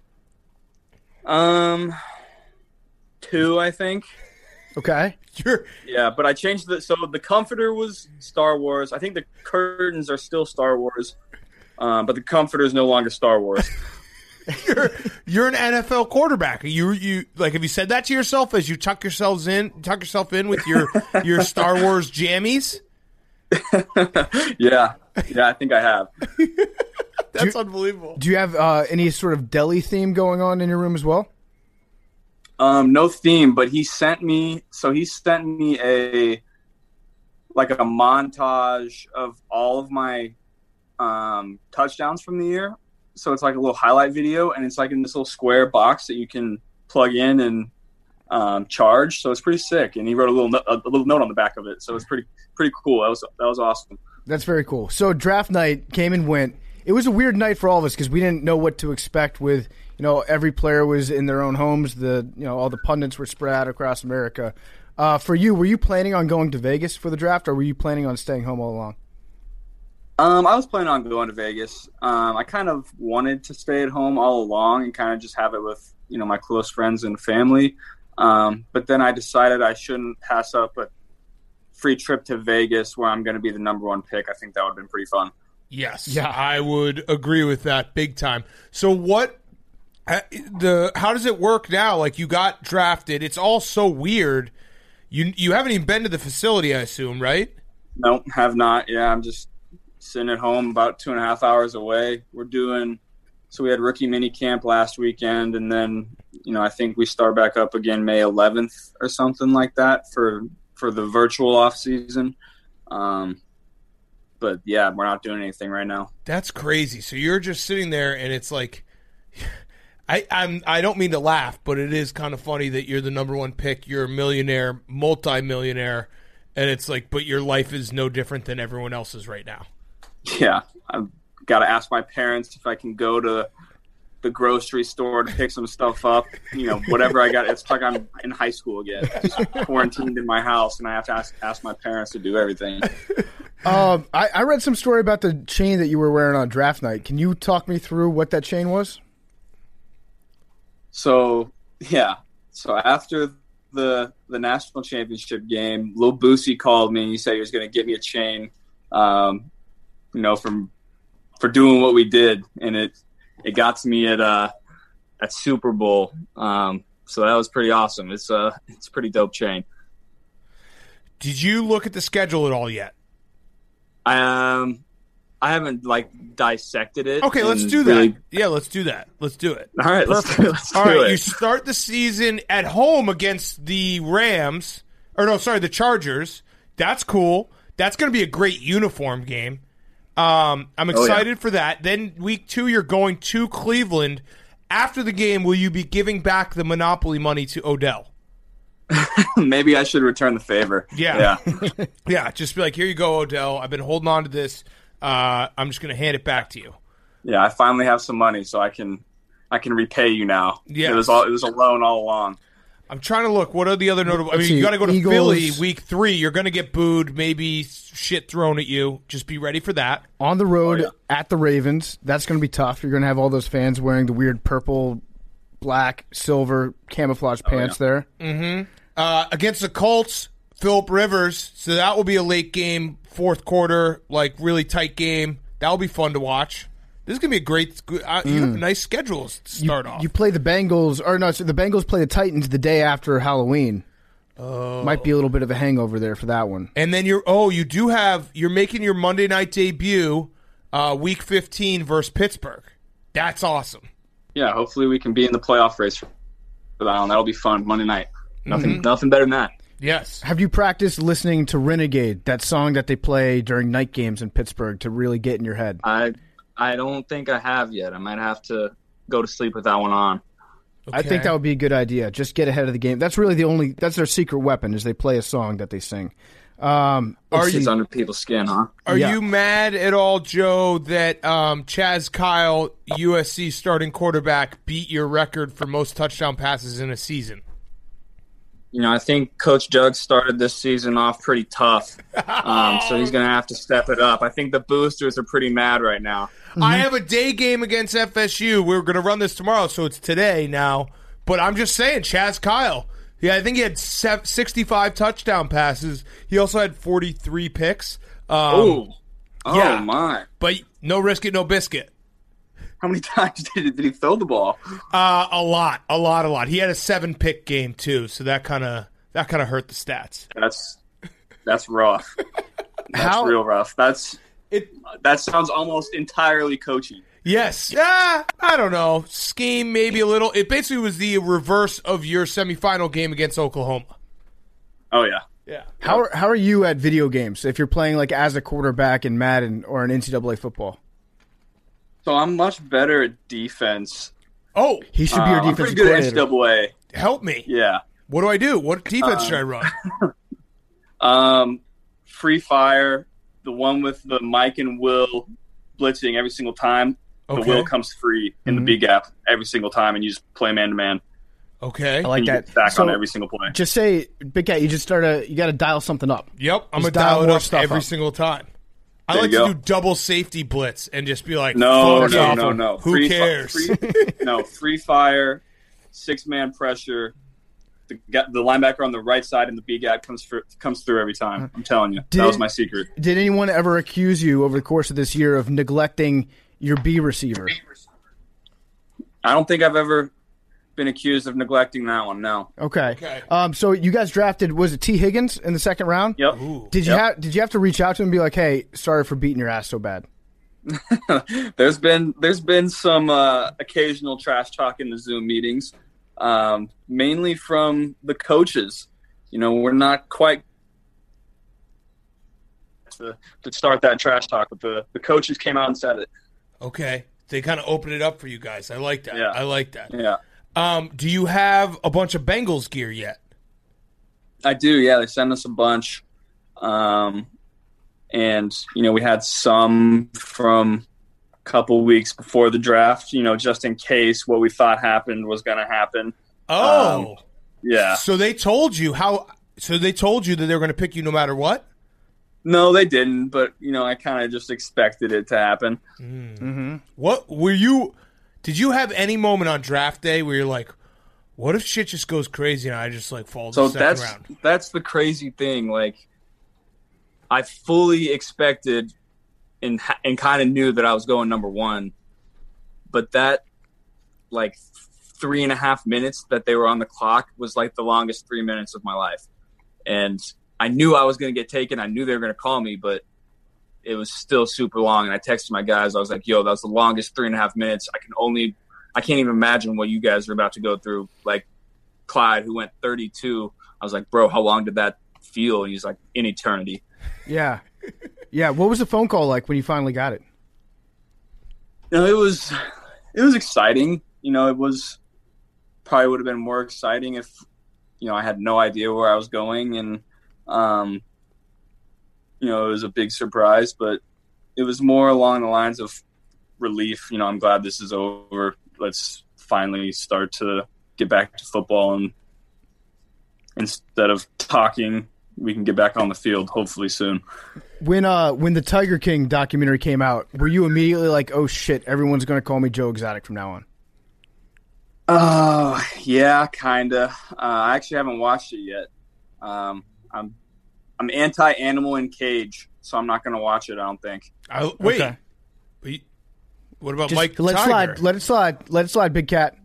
Um, two, I think. Okay. You're Yeah, but I changed the so the comforter was Star Wars. I think the curtains are still Star Wars, um, but the comforter is no longer Star Wars. you're you're an N F L quarterback. You you like have you said that to yourself as you tuck yourselves in tuck yourself in with your your Star Wars jammies? yeah, yeah, I think I have. That's unbelievable. Do you have uh, any sort of deli theme going on in your room as well? Um, no theme, but he sent me. So he sent me a like a montage of all of my um, touchdowns from the year. So it's like a little highlight video, and it's like in this little square box that you can plug in and um, charge. So it's pretty sick. And he wrote a little no- a little note on the back of it. So it's pretty pretty cool. That was that was awesome. That's very cool. So draft night came and went. It was a weird night for all of us because we didn't know what to expect. With you know every player was in their own homes. The you know all the pundits were spread out across America. Uh, for you, were you planning on going to Vegas for the draft, or were you planning on staying home all along? Um, I was planning on going to Vegas. Um, I kind of wanted to stay at home all along and kind of just have it with, you know, my close friends and family. Um, but then I decided I shouldn't pass up a free trip to Vegas where I'm going to be the number one pick. I think that would have been pretty fun. Yes, Yeah. I would agree with that big time. So what uh, the how does it work now? Like you got drafted. It's all so weird. You you haven't even been to the facility, I assume, right? No, have not. Yeah, I'm just sitting at home about two and a half hours away. We're doing so we had rookie mini camp last weekend, and then you know I think we start back up again May eleventh or something like that for for the virtual off season. Um, but yeah, we're not doing anything right now. That's crazy. So you're just sitting there, and it's like, I I'm I don't mean to laugh, but it is kind of funny that you're the number one pick. You're a millionaire, multi-millionaire, and it's like, but your life is no different than everyone else's right now. Yeah, I've got to ask my parents if I can go to the grocery store to pick some stuff up. You know, whatever I got. It's like I'm in high school again, just quarantined in my house, and I have to ask, ask my parents to do everything. Um, I, I read some story about the chain that you were wearing on draft night. Can you talk me through what that chain was? So, yeah. So after the the national championship game, Lil Boosie called me and he said he was going to give me a chain, um, you know, from for doing what we did. And it it got to me at uh, at Super Bowl. Um, so that was pretty awesome. It's a, it's a pretty dope chain. Did you look at the schedule at all yet? I, um, I haven't, like, dissected it. Okay, let's and do that. really- Yeah, let's do that. Let's do it. All right, let's, do- let's do All right, it. you start the season at home against the Rams, or no, sorry, the Chargers. That's cool. That's going to be a great uniform game. Um, I'm Oh, yeah. excited for that. Then week two, you're going to Cleveland. After the game, will you be giving back the Monopoly money to Odell? Maybe I should return the favor. Yeah. Yeah. Yeah, just be like, here you go, Odell. I've been holding on to this. Uh, I'm just going to hand it back to you. Yeah, I finally have some money, so I can I can repay you now. Yes. It was all it was a loan all along. I'm trying to look. What are the other notable? I mean, Let's see, you got to go to Eagles- Philly week three. You're going to get booed, maybe shit thrown at you. Just be ready for that. On the road Oh, yeah. at the Ravens, that's going to be tough. You're going to have all those fans wearing the weird purple, black, silver camouflage Oh, pants there. Uh, against the Colts, Phillip Rivers. So that will be a late game, fourth quarter, like really tight game. That will be fun to watch. This is going to be a great. Uh, You have a nice schedule to You, start off. you play the Bengals, or no, so the Bengals play the Titans the day after Halloween. Oh. Might be a little bit of a hangover there for that one. And then you're oh, you do have you're making your Monday night debut, uh, week fifteen versus Pittsburgh. That's awesome. Yeah, hopefully we can be in the playoff race for that one. That'll be fun Monday night. Nothing nothing better than that. Yes. Have you practiced listening to Renegade, that song that they play during night games in Pittsburgh, to really get in your head? I I don't think I have yet. I might have to go to sleep with that one on. I think that would be a good idea. Just get ahead of the game. That's really the only. That's their secret weapon, is they play a song that they sing. Um, let's It's see. under people's skin, huh? Are Yeah. you mad at all, Joe, that um, Chaz Kyle, U S C starting quarterback, beat your record for most touchdown passes in a season? You know, I think Coach Jug started this season off pretty tough, um, so he's going to have to step it up. I think the boosters are pretty mad right now. I have a day game against F S U. We're going to run this tomorrow, so it's today now. But I'm just saying, Chaz Kyle. Yeah, I think he had sixty-five touchdown passes. He also had forty-three picks. Um, Ooh. Oh, yeah. my. But no risk it, no biscuit. How many times did, did he throw the ball? Uh, a lot, a lot, a lot. He had a seven-pick game too, so that kind of that kind of hurt the stats. That's that's rough. That's How- real rough. That's It That sounds almost entirely coaching. yes, yeah. I don't know, scheme maybe a little. It basically was the reverse of your semifinal game against Oklahoma. Oh, yeah. Yeah. How are, how are you at video games if you're playing like as a quarterback in Madden or in N C double A football? So I'm much better at defense. Oh, He should be your Um, I'm defensive pretty good at N C coordinator. double A. help me. Yeah. What do I do? What defense should I run? Um, Free Fire, the one with the Mike and Will blitzing every single time. Okay. The Will comes free in the big gap every single time, and you just play man to man. Okay. I like And you that. get back So, on every single play. Just say, Big Cat, you just start a, you got to dial something up. Yep. I'm Just gonna dial dial it more up stuff every up. single time. I There like you to go. do double safety blitz and just be like, No, fuck no, it. no, no. Who Free fi- cares? free- no, Free Fire, six man pressure. The, ga- the linebacker on the right side in the B gap comes for, comes through every time. I'm telling you, Did- that was my secret. Did anyone ever accuse you over the course of this year of neglecting your B receiver? I don't think I've ever been accused of neglecting that one. No. Okay. Okay. Um, so you guys drafted, was it T. Higgins in the second round? Yep. Did you Yep. have Did you have to reach out to him and be like, "Hey, sorry for beating your ass so bad"? there's been there's been some uh, occasional trash talk in the Zoom meetings, um, mainly from the coaches. You know, we're not quite to, to start that trash talk, but the, the coaches came out and said it. Okay. They kind of opened it up for you guys. I like that. Yeah. I like that. Yeah, Um, do you have a bunch of Bengals gear yet? I do. Yeah, they sent us a bunch, um, and you know, we had some from a couple weeks before the draft. You know, just in case what we thought happened was going to happen. Oh. Um, Yeah. So they told you how so they told you that they were going to pick you no matter what? No, they didn't, but you know, I kind of just expected it to happen. What were you did you have any moment on draft day where you're like, what if shit just goes crazy and I just like fall to So the second that's round? that's the crazy thing. Like, I fully expected and ha- and kind of knew that I was going number one, but that like three and a half minutes that they were on the clock was like the longest three minutes of my life, and I knew I was going to get taken. I knew they were going to call me, but it was still super long. And I texted my guys. I was like, yo, that was the longest three and a half minutes. I can only, I can't even imagine what you guys are about to go through. Like Clyde, who went thirty-two. I was like, bro, how long did that feel? And he's like, in eternity. Yeah. Yeah. What was the phone call like when you finally got it? You know, it was, it was exciting. You know, it was probably would have been more exciting if, you know, I had no idea where I was going. And, um, you know, it was a big surprise, but it was more along the lines of relief. You know, I'm glad this is over. Let's finally start to get back to football, and instead of talking, we can get back on the field hopefully soon. When uh when the Tiger King documentary came out, were you immediately like, "Oh shit, everyone's going to call me Joe Exotic from now on"? Oh, yeah, kind of. Uh, I actually haven't watched it yet. Um, I'm I'm anti-animal in cage, so I'm not going to watch it, I don't think. I, wait. Okay. But you- What about Just Mike let it Tiger? slide. Let it slide. Let it slide, Big Cat.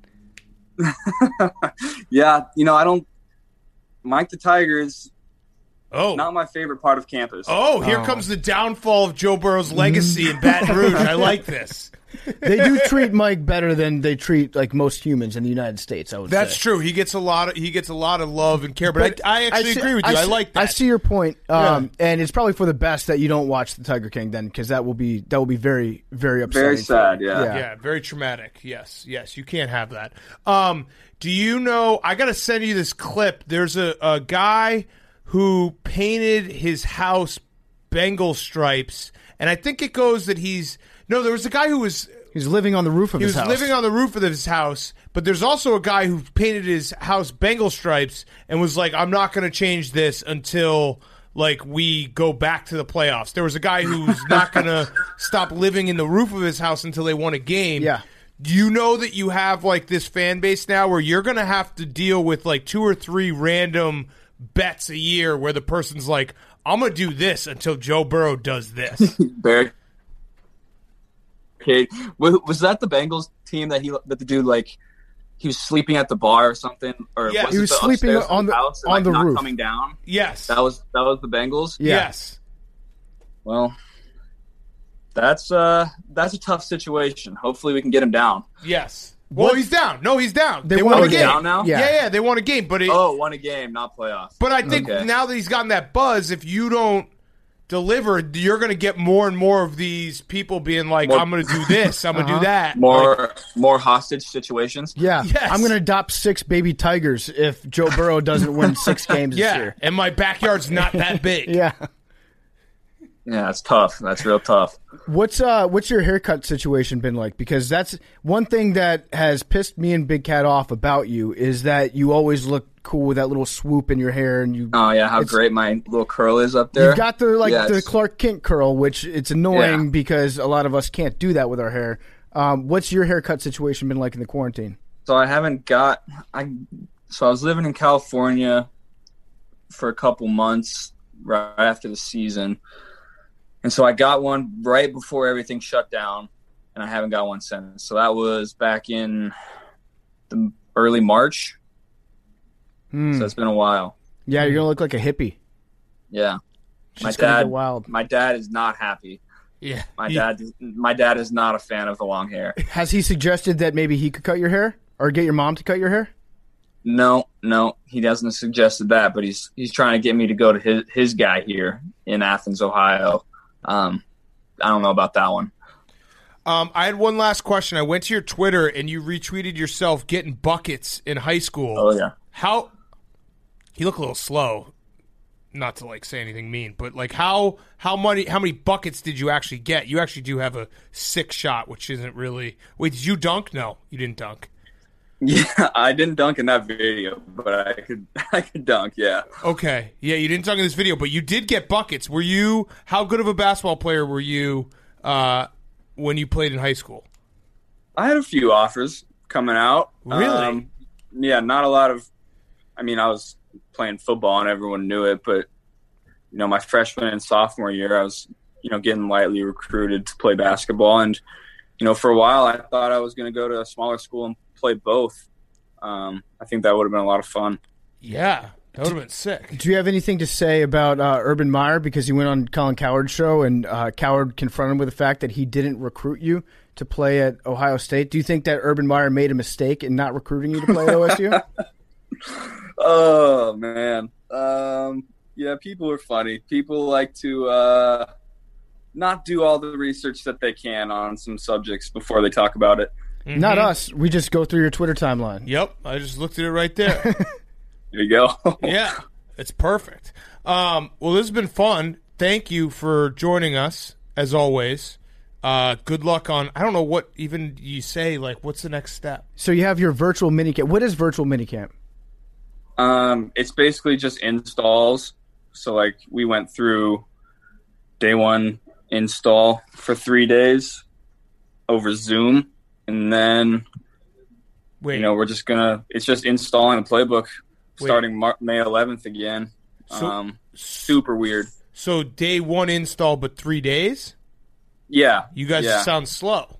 Yeah, you know, I don't – Mike the Tiger is Oh. not my favorite part of campus. Oh, here Oh. comes the downfall of Joe Burrow's legacy in Baton Rouge. I like this. They do treat Mike better than they treat like most humans in the United States, I would That's say. true. He gets a lot of he gets a lot of love and care. But, I, I actually see- agree with you. I, see- like that. I see your point, um, and it's probably for the best that you don't watch the Tiger King then, because that will be that will be very very upsetting. Very for sad, you. yeah. Yeah, very traumatic. Yes, yes, you can't have that. Um, do you know? I got to send you this clip. There's a, a guy who painted his house Bengal stripes, and I think it goes that he's no. There was a guy who was He's living on the roof of he his was house. living on the roof of his house, but there's also a guy who painted his house Bengal stripes and was like, "I'm not going to change this until." Like we go back to the playoffs. There was a guy who's not going to stop living in the roof of his house until they won a game. Yeah. Do you know that you have like this fan base now where you're going to have to deal with like two or three random bets a year where the person's like, I'm going to do this until Joe Burrow does this. Very. Okay, was, was that the Bengals team that he that the dude like he was sleeping at the bar or something? Or Yeah. was He it was the sleeping upstairs on the- house and, on like, the not roof. coming down? Yes. That was that was the Bengals. Yeah. Yes. Well, that's uh that's a tough situation. Hopefully, we can get him down. Yes. Well, What? he's down. No, he's down. They, They won won a a game. game. Down now? Yeah. yeah, yeah, they won a game, but it, Oh, won a game, not playoffs. But I think Okay. now that he's gotten that buzz, if you don't delivered, you're going to get more and more of these people being like, More- I'm going to do this, I'm going to Uh-huh. do that. More Like, more hostage situations. Yeah, Yes. I'm going to adopt six baby tigers if Joe Burrow doesn't win six games this yeah, year. and my backyard's not that big. Yeah. Yeah, it's tough. That's real tough. What's uh what's your haircut situation been like? Because that's one thing that has pissed me and Big Cat off about you is that you always look cool with that little swoop in your hair, and you Oh yeah, how It's- great my little curl is up there. you've got the like Yeah, the it's- Clark Kent curl, which it's annoying Yeah. because a lot of us can't do that with our hair. Um, what's your haircut situation been like in the quarantine? So I haven't got I so I was living in California for a couple months right after the season. And so I got one right before everything shut down, and I haven't got one since. So that was back in the early March. Hmm. So it's been a while. Yeah, you're gonna look like a hippie. Yeah. It's My just gonna dad get wild. my dad is not happy. Yeah. My You- dad my dad is not a fan of the long hair. Has he suggested that maybe he could cut your hair or get your mom to cut your hair? No, no, he hasn't suggested that, but he's he's trying to get me to go to his his guy here in Athens, Ohio. Um, I don't know about that one. Um, I had one last question. I went to your Twitter and you retweeted yourself getting buckets in high school. Oh yeah, How you look a little slow. Not to like say anything mean, but like how how many how many buckets did you actually get? You actually do have a sick shot, which isn't really. Wait, did you dunk? No, you didn't dunk. yeah. I didn't dunk in that video, but I could I could dunk. Yeah. Okay, yeah, you didn't dunk in this video, but you did get buckets. Were you? How good of a basketball player were you uh, when you played in high school? I had a few offers coming out. Really? Um, yeah, not a lot of. I mean, I was playing football and everyone knew it, but you know, my freshman and sophomore year, I was you know getting lightly recruited to play basketball, and you know, for a while, I thought I was going to go to a smaller school and play both. Um, I think that would have been a lot of fun. Yeah, that would have been sick. Do you have anything to say about uh, Urban Meyer because he went on Colin Cowherd's show and uh, Cowherd confronted him with the fact that he didn't recruit you to play at Ohio State? Do you think that Urban Meyer made a mistake in not recruiting you to play at O S U? Oh man, um, yeah, people are funny. People like to uh, not do all the research that they can on some subjects before they talk about it. Not us. We just go through your Twitter timeline. Yep, I just looked at it right there. There you go. Yeah, it's perfect. Um, well, this has been fun. Thank you for joining us, as always. Uh, good luck on, I don't know what even you say, like, what's the next step? So you have your virtual minicamp. What is virtual minicamp? Um, it's basically just installs. So like we went through day one install for three days over Zoom, and then Wait, you know we're just gonna. It's just installing the playbook Wait. starting Mar- May eleventh again. So- um, super weird. so day one install, but three days? Yeah, You guys yeah. sound slow.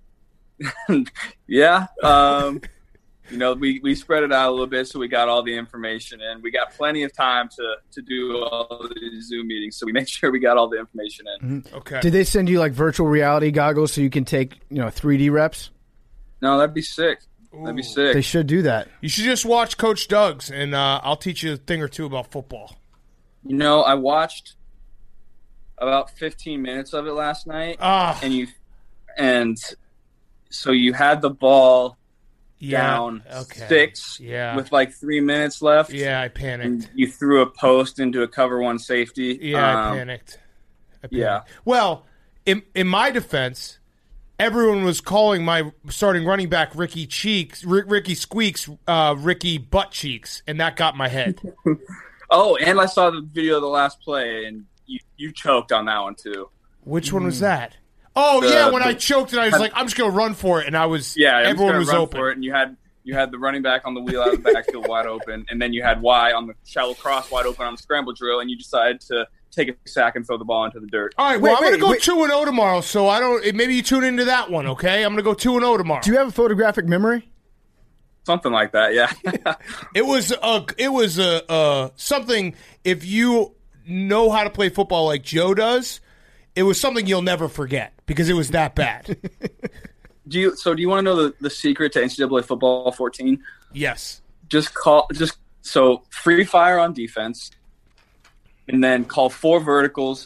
Yeah. Um, you know, we, we spread it out a little bit, so we got all the information in. We got plenty of time to, to do all the Zoom meetings, so we made sure we got all the information in. Okay. Did they send you like virtual reality goggles so you can take, you know, three D reps? No, that'd be sick. That'd be sick. They should do that. You should just watch Coach Doug's, and uh, I'll teach you a thing or two about football. You know, I watched about fifteen minutes of it last night, Ah, and you, and so you had the ball yeah. down Okay. six Yeah. with like three minutes left. Yeah, I panicked. And you threw a post into a cover one safety. Yeah, I Um, panicked. I panicked. yeah. Well, in in my defense, everyone was calling my starting running back Ricky Cheeks, R- Ricky Squeaks, uh, Ricky Butt Cheeks, and that got my head. Oh, and I saw the video of the last play, and you, you choked on that one too. Which one was that? Oh The- yeah, when the- I choked and I was like, I'm just gonna run for it, and I was Yeah, I'm everyone just was gonna run open. for it, and you had you had the running back on the wheel out of the backfield wide open, and then you had Y on the shallow cross wide open on the scramble drill, and you decided to take a sack and throw the ball into the dirt. All right, well, Wait, I'm gonna wait, go wait. two and zero tomorrow, so I don't. Maybe you tune into that one, okay? I'm gonna go two and zero tomorrow. Do you have a photographic memory? Something like that, yeah. It was a, it was a, uh, something. If you know how to play football like Joe does, it was something you'll never forget because it was that bad. do you? So, do you want to know the, the secret to N C double A football fourteen? Yes. Just call, just so free fire on defense, and then call four verticals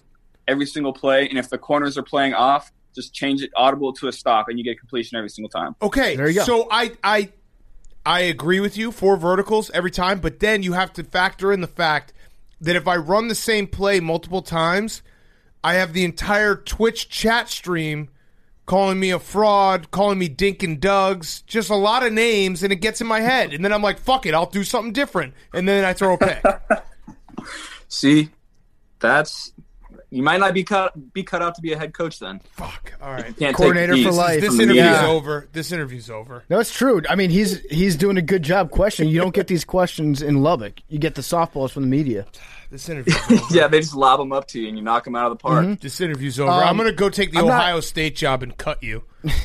every single play. And if the corners are playing off, just change it audible to a stop, and you get completion every single time. Okay, There you go. so I I I agree with you, four verticals every time, but then you have to factor in the fact that if I run the same play multiple times, I have the entire Twitch chat stream calling me a fraud, calling me Dink and Dugs, just a lot of names, and it gets in my head. And then I'm like, fuck it, I'll do something different. And then I throw a pick. See, that's you might not be cut be cut out to be a head coach then. Fuck. All right. You can't Coordinator take the for keys life. This from the interview's media. over. This interview's over. No, it's true. I mean, he's he's doing a good job questioning. You don't get these questions in Lubbock. You get the softballs from the media. This interview's over. Yeah, they just lob them up to you and you knock them out of the park. This interview's over. Um, I'm going to go take the I'm not- Ohio State job and cut you.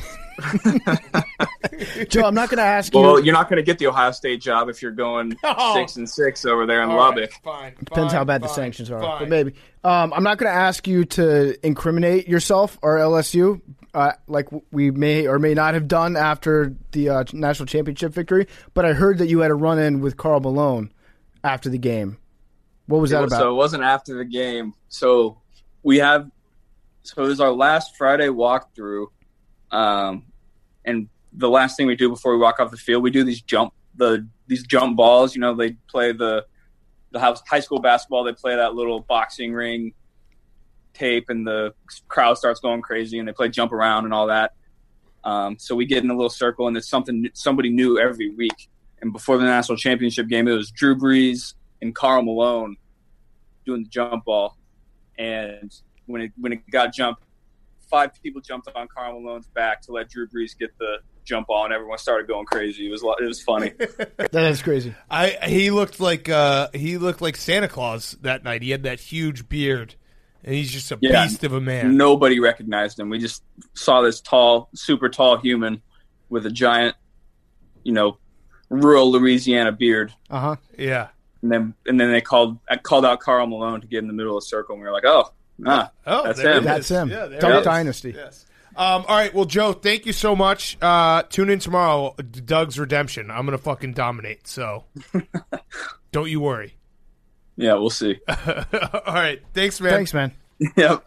Joe, I'm not going to ask you. Well, you're not going to get the Ohio State job if you're going Oh. six and six over there in All Lubbock. right, fine. Depends fine, how bad the fine, sanctions are, fine. but maybe. Um, I'm not going to ask you to incriminate yourself or L S U, uh, like we may or may not have done after the uh, national championship victory. But I heard that you had a run-in with Karl Malone after the game. What was that about? So it wasn't after the game. So we have, so it was our last Friday walkthrough, um, and the last thing we do before we walk off the field, we do these jump the these jump balls. You know, they play the the house, high school basketball. They play that little boxing ring tape, and the crowd starts going crazy, and they play jump around and all that. Um, so we get in a little circle, and it's something somebody new every week. And before the national championship game, it was Drew Brees and Karl Malone doing the jump ball. And when it when it got jumped, five people jumped on Karl Malone's back to let Drew Brees get the jump ball, and everyone started going crazy. It was it was funny. That is crazy. I he looked like uh, he looked like Santa Claus that night. He had that huge beard, and he's just a Yeah. beast of a man. Nobody recognized him. We just saw this tall, super tall human with a giant, you know, rural Louisiana beard. Uh huh. Yeah. And then and then they called I called out Karl Malone to get in the middle of the circle, and we were like, oh, ah, Oh, that's there it him. is. That's him. Yeah, there Dunk it is. Dynasty. Yes. Um, all right. Well, Joe, thank you so much. Uh, tune in tomorrow. Doug's Redemption. I'm gonna fucking dominate. So don't you worry. Yeah, we'll see. All right. Thanks, man. Thanks, man. Yep.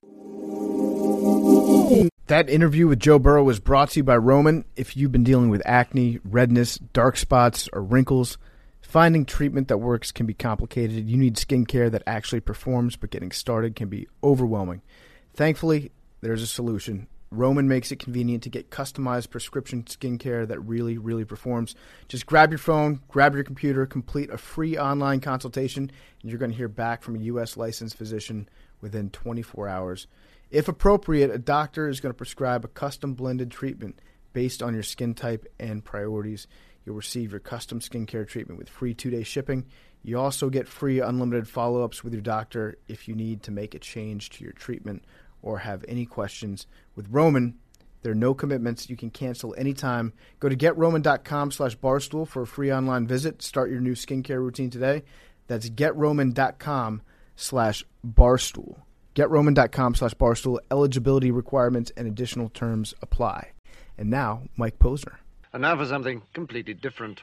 That interview with Joe Burrow was brought to you by Roman. If you've been dealing with acne, redness, dark spots, or wrinkles, finding treatment that works can be complicated. You need skincare that actually performs, but getting started can be overwhelming. Thankfully, there's a solution. Roman makes it convenient to get customized prescription skincare that really, really performs. Just grab your phone, grab your computer, complete a free online consultation, and you're going to hear back from a U S licensed physician within twenty-four hours. If appropriate, a doctor is going to prescribe a custom blended treatment based on your skin type and priorities. You'll receive your custom skincare treatment with free two-day shipping. You also get free unlimited follow-ups with your doctor if you need to make a change to your treatment or have any questions. With Roman, there are no commitments. You can cancel anytime. Go to getroman.com slash barstool for a free online visit. Start your new skincare routine today. That's getroman.com slash barstool. GetRoman.com slash barstool. Eligibility requirements and additional terms apply. And now, Mike Posner. And now for something completely different.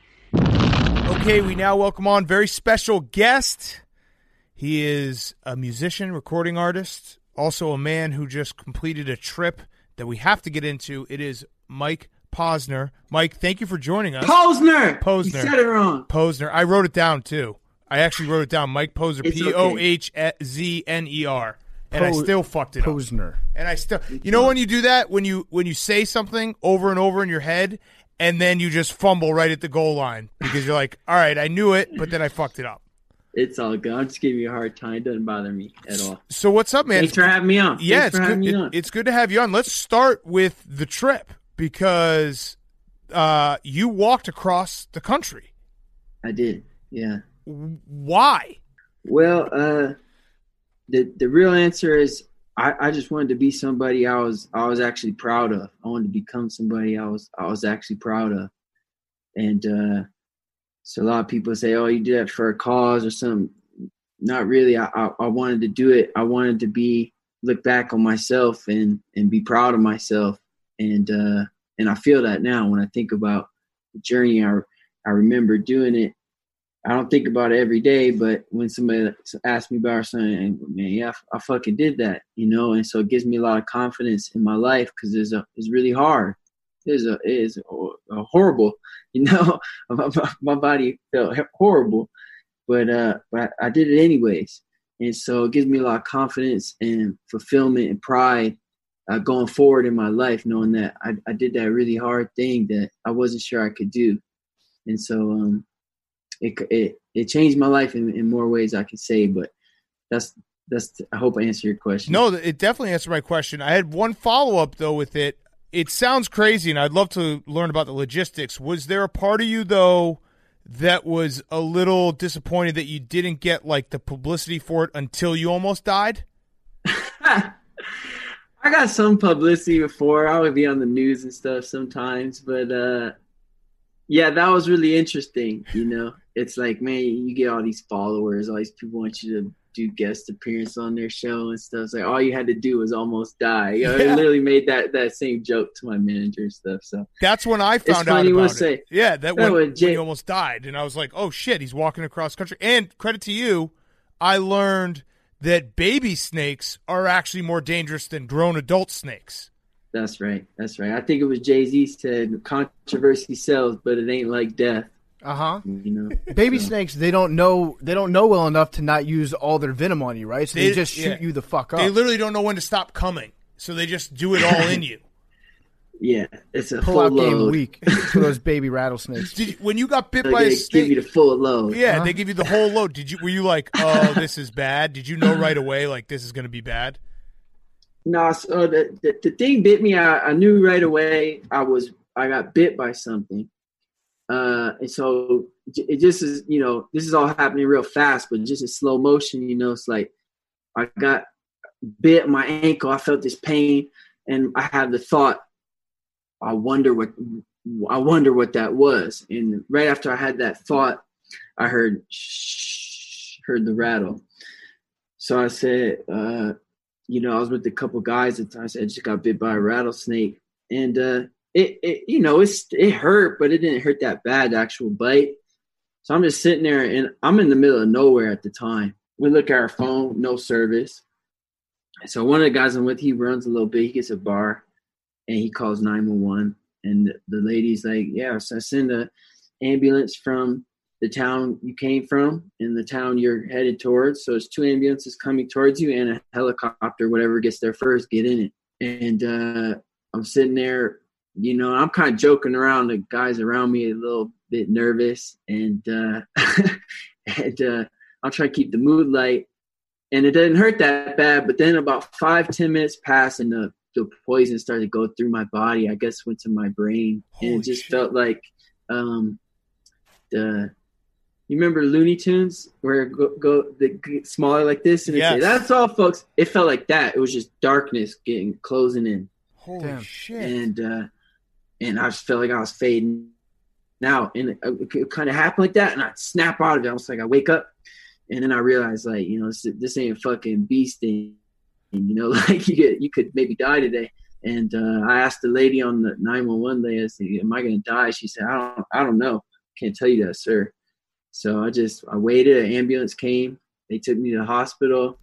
Okay, we now welcome on very special guest. He is a musician, recording artist, also a man who just completed a trip that we have to get into. It is Mike Posner. Mike, thank you for joining us. Posner. Posner. You said it wrong. Posner. I wrote it down, too. I actually wrote it down. Mike Posner. It's P O H Z N E R. And I Po- still fucked it up. Posner. And I still, you know, when you do that, when you when you say something over and over in your head, and then you just fumble right at the goal line because you're like, all right, I knew it, but then I fucked it up. It's all good. I'm just giving you a hard time. It doesn't bother me at all. So what's up, man? Thanks for having me on. Yeah, Thanks it's for having good. me it- on. it's good to have you on. Let's start with the trip because uh, you walked across the country. I did. Yeah. Why? Well, uh, the the real answer is I, I just wanted to be somebody I was I was actually proud of. I wanted to become somebody I was I was actually proud of. And uh, so a lot of people say, "Oh, you did that for a cause or something." Not really. I, I I wanted to do it. I wanted to be look back on myself and and be proud of myself. And uh, and I feel that now when I think about the journey. I I remember doing it. I don't think about it every day, but when somebody asks me about something, man, yeah, I, I fucking did that, you know, and so it gives me a lot of confidence in my life because it's a it's really hard. It is a it is a, a horrible, you know, my, my body felt horrible, but uh, but I did it anyways, and so it gives me a lot of confidence and fulfillment and pride uh, going forward in my life, knowing that I, I did that really hard thing that I wasn't sure I could do, and so um. It, it it changed my life in, in more ways I can say, but that's that's. I hope I answered your question. No, it definitely answered my question. I had one follow up though with it. It sounds crazy, and I'd love to learn about the logistics. Was there a part of you though that was a little disappointed that you didn't get like the publicity for it until you almost died? I got some publicity before. I would be on the news and stuff sometimes, but uh, yeah, that was really interesting, you know. It's like, man, you get all these followers, all these people want you to do guest appearance on their show and stuff. It's like all you had to do was almost die. You know, Yeah. I literally made that, that same joke to my manager and stuff. So That's when I found out funny, about we'll it. say. Yeah, that Yeah, when, when when Jay- you almost died, and I was like, "Oh shit, he's walking across country." And credit to you, I learned that baby snakes are actually more dangerous than grown adult snakes. That's right. That's right. I think it was Jay-Z said, controversy sells, but it ain't like death. Uh huh. You know, Baby so. snakes, they don't know they don't know well enough to not use all their venom on you, right? So they, They- just shoot yeah. you the fuck up. They literally don't know when to stop coming, so they just do it all in you. Yeah, it's a Pull full out game load. week for those baby rattlesnakes. Did you, when you got bit They by a give snake? you the full load. Yeah, Huh? they give you the whole load. Did you? Were you like, "Oh, this is bad"? Did you know right away, like this is going to be bad? No, so the, the the thing bit me. I, I knew right away. I was I got bit by something, uh, and so it just is. You know, this is all happening real fast, but just in slow motion. You know, it's like I got bit my ankle. I felt this pain, and I had the thought, I wonder what I wonder what that was. And right after I had that thought, I heard shh, heard the rattle. So I said, uh, you know, I was with a couple guys at the time. I said, I just got bit by a rattlesnake, and uh, it, it, you know, it's it hurt, but it didn't hurt that bad. The actual bite. So I'm just sitting there, and I'm in the middle of nowhere at the time. We look at our phone, no service. So one of the guys I'm with, he runs a little bit. He gets a bar, and he calls nine one one. And the, the lady's like, yeah, so I send a ambulance from the town you came from and the town you're headed towards. So it's two ambulances coming towards you and a helicopter, whatever gets there first, get in it. And uh, I'm sitting there, you know, I'm kind of joking around. The guys around me a little bit nervous. And, uh, and uh, I'll try to keep the mood light. And it didn't hurt that bad. But then about five, ten minutes passed and the the poison started to go through my body. I guess went to my brain, Holy and it just shit. felt like um, the. You remember Looney Tunes where it go, go the get smaller like this, and Yes. it say, "That's all, folks." It felt like that. It was just darkness getting closing in, Holy Damn. shit! and uh, and I just felt like I was fading out, and it, it kind of happened like that, and I snap out of it. I was like, I wake up, and then I realized, like, you know, this, this ain't fucking beast thing. And, you know, like you get, you could maybe die today. And uh, I asked the lady on the nine one one lady, I said, am I going to die? She said, I don't, I don't know. Can't tell you that, sir. So I just, I waited. An ambulance came. They took me to the hospital,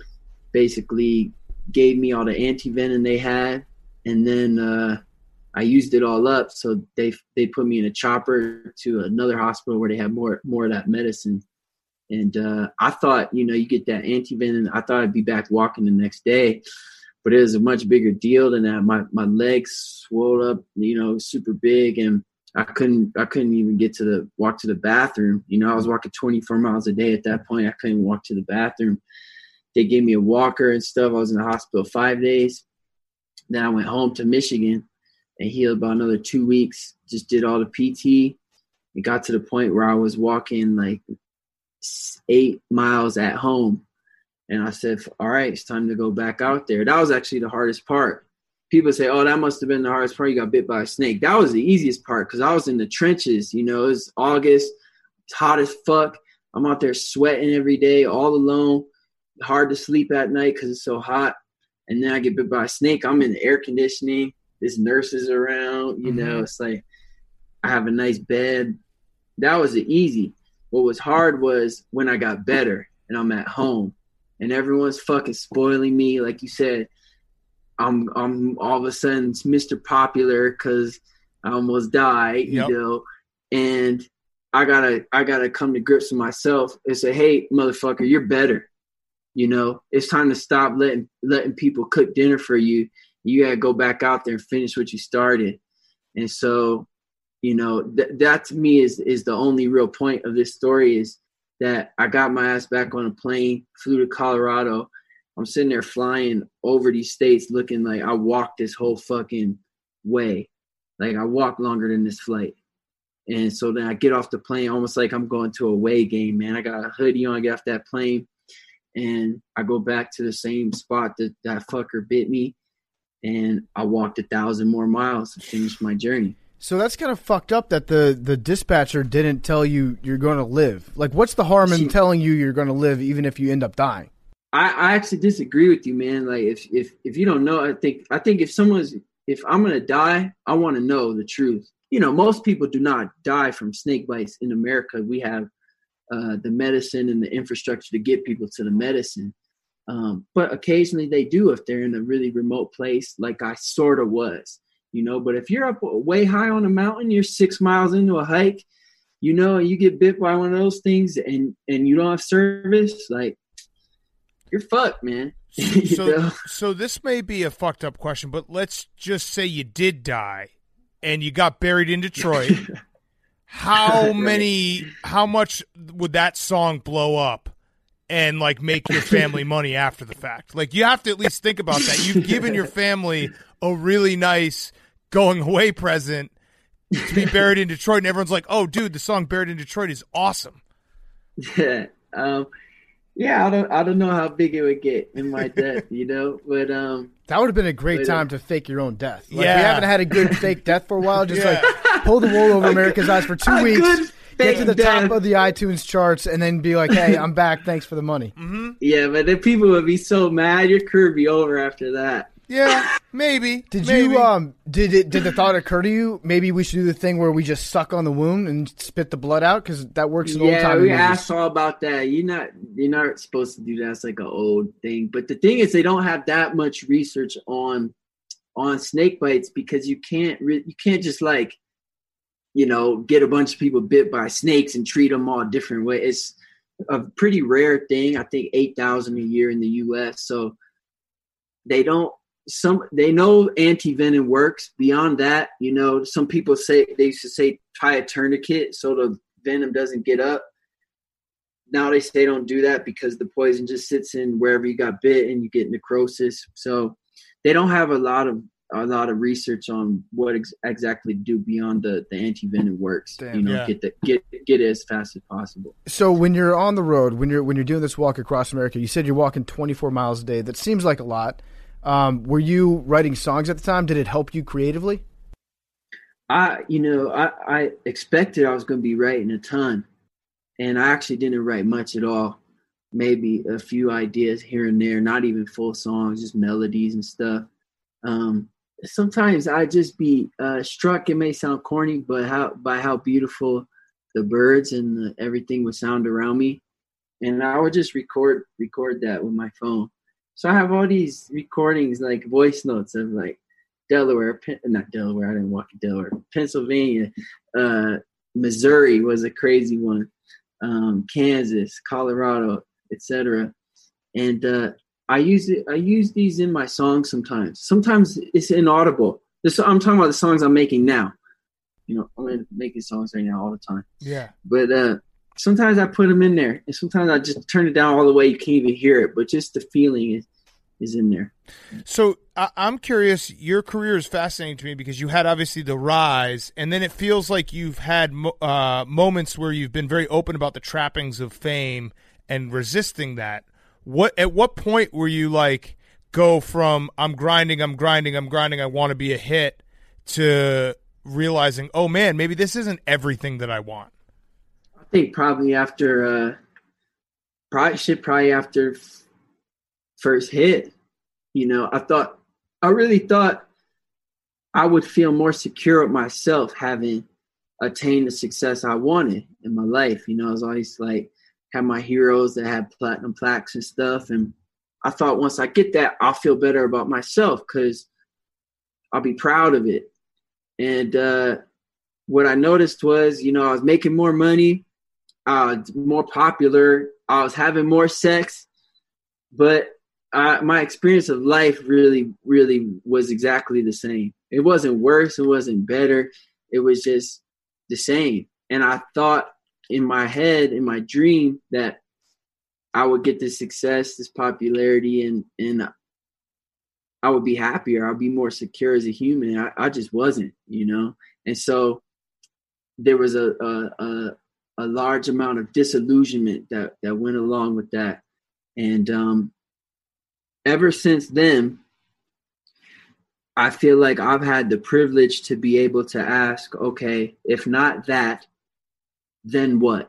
basically gave me all the anti-venom they had. And then uh, I used it all up. So they, they put me in a chopper to another hospital where they have more, more of that medicine. And uh, I thought, you know, you get that anti-venom. I thought I'd be back walking the next day, but it was a much bigger deal than that. My my legs swelled up, you know, super big, and I couldn't I couldn't even get to the walk to the bathroom. You know, I was walking twenty-four miles a day at that point. I couldn't walk to the bathroom. They gave me a walker and stuff. I was in the hospital five days. Then I went home to Michigan and healed about another two weeks. Just did all the P T. It got to the point where I was walking like eight miles at home. And I said, all right, it's time to go back out there. That was actually the hardest part. People say, oh, that must have been the hardest part. You got bit by a snake. That was the easiest part because I was in the trenches. You know, it's August. It's hot as fuck. I'm out there sweating every day, all alone. Hard to sleep at night because it's so hot. And then I get bit by a snake. I'm in the air conditioning. There's nurses around. You know, it's like I have a nice bed. That was the easy. what was hard was when I got better and I'm at home and everyone's fucking spoiling me. Like you said, I'm I'm all of a sudden Mister Popular because I almost died, Yep. you know, and I gotta I gotta come to grips with myself and say, hey, motherfucker, you're better. You know, it's time to stop letting letting people cook dinner for you. You gotta go back out there and finish what you started. And so, you know, th- that to me is is the only real point of this story is that I got my ass back on a plane, flew to Colorado. I'm sitting there flying over these states looking like I walked this whole fucking way. Like I walked longer than this flight. And so then I get off the plane almost like I'm going to a away game, man. I got a hoodie on, I get off that plane, and I go back to the same spot that that fucker bit me. And I walked a thousand more miles to finish my journey. So that's kind of fucked up that the, the dispatcher didn't tell you you're going to live. Like, what's the harm in telling you you're going to live even if you end up dying? I, I actually disagree with you, man. Like, if, if, if you don't know, I think I think if someone's if I'm going to die, I want to know the truth. You know, most people do not die from snake bites in America. We have uh, the medicine and the infrastructure to get people to the medicine. Um, but occasionally they do if they're in a really remote place, like I sort of was, you know. But if you're up way high on a mountain, you're six miles into a hike, you know, and you get bit by one of those things and, and you don't have service, like, you're fucked, man. You So, know? so this may be a fucked up question, but let's just say you did die and you got buried in Detroit. How many, how much would that song blow up and like make your family money after the fact? Like, you have to at least think about that. You've given your family a really nice going away present to be buried in Detroit, and everyone's like, oh, dude, the song Buried in Detroit is awesome. Yeah. Um, yeah, I don't I don't know how big it would get in my death, you know, but um that would have been a great but, time uh, to fake your own death. Like, Yeah. we haven't had a good fake death for a while. Just Yeah. like pull the wool over America's eyes for two a weeks, good get to fake the top death. of the iTunes charts, and then be like, hey, I'm back. Thanks for the money. Yeah, but then people would be so mad. Your career would be over after that. Yeah, maybe. Did maybe. you um did it did the thought occur to you maybe we should do the thing where we just suck on the wound and spit the blood out because that works in old Yeah, time we movies. asked all about that. You're not you're not supposed to do that. It's like an old thing. But the thing is, they don't have that much research on on snake bites because you can't re- you can't just like you know get a bunch of people bit by snakes and treat them all different ways. It's a pretty rare thing. I think eight thousand a year in the U S. So they don't. Some they know anti-venom works. Beyond that, you know, some people say they used to say tie a tourniquet so the venom doesn't get up. Now they say don't do that because the poison just sits in wherever you got bit and you get necrosis. So they don't have a lot of a lot of research on what ex- exactly to do beyond the, the anti-venom works. Damn, you know, yeah. get the get get it as fast as possible. So when you're on the road, when you're when you're doing this walk across America, you said you're walking twenty-four miles a day. That seems like a lot. Um, were you writing songs at the time? Did it help you creatively? I, you know, I, I expected I was going to be writing a ton, and I actually didn't write much at all. Maybe a few ideas here and there, not even full songs, just melodies and stuff. Um, sometimes I just be uh, struck. It may sound corny, but how by how beautiful the birds and the, everything would sound around me, and I would just record record that with my phone. So I have all these recordings, like voice notes of like Delaware, Pen- not Delaware, I didn't walk in Delaware, Pennsylvania, uh, Missouri was a crazy one, um, Kansas, Colorado, et cetera. And uh, I use it. I use these in my songs sometimes. Sometimes it's inaudible. This I'm talking about the songs I'm making now. You know, I'm making songs right now all the time. Yeah. But uh, sometimes I put them in there, and sometimes I just turn it down all the way. You can't even hear it, but just the feeling is is in there. So I, I'm curious. Your career is fascinating to me because you had obviously the rise, and then it feels like you've had mo- uh, moments where you've been very open about the trappings of fame and resisting that. What at what point were you like go from I'm grinding, I'm grinding, I'm grinding, I want to be a hit to realizing, oh man, maybe this isn't everything that I want? I think probably after, uh, probably shit, probably after f- first hit, you know, I thought, I really thought I would feel more secure with myself having attain the success I wanted in my life. You know, I was always like, had my heroes that had platinum plaques and stuff. And I thought once I get that, I'll feel better about myself because I'll be proud of it. And uh, what I noticed was, you know, I was making more money, uh, more popular. I was having more sex, but uh, my experience of life really, really was exactly the same. It wasn't worse. It wasn't better. It was just the same. And I thought in my head, in my dream, that I would get this success, this popularity, and and I would be happier. I'd be more secure as a human. I, I just wasn't, you know. And so there was a a, a a large amount of disillusionment that that went along with that. And um, ever since then, I feel like I've had the privilege to be able to ask, okay, if not that, then what?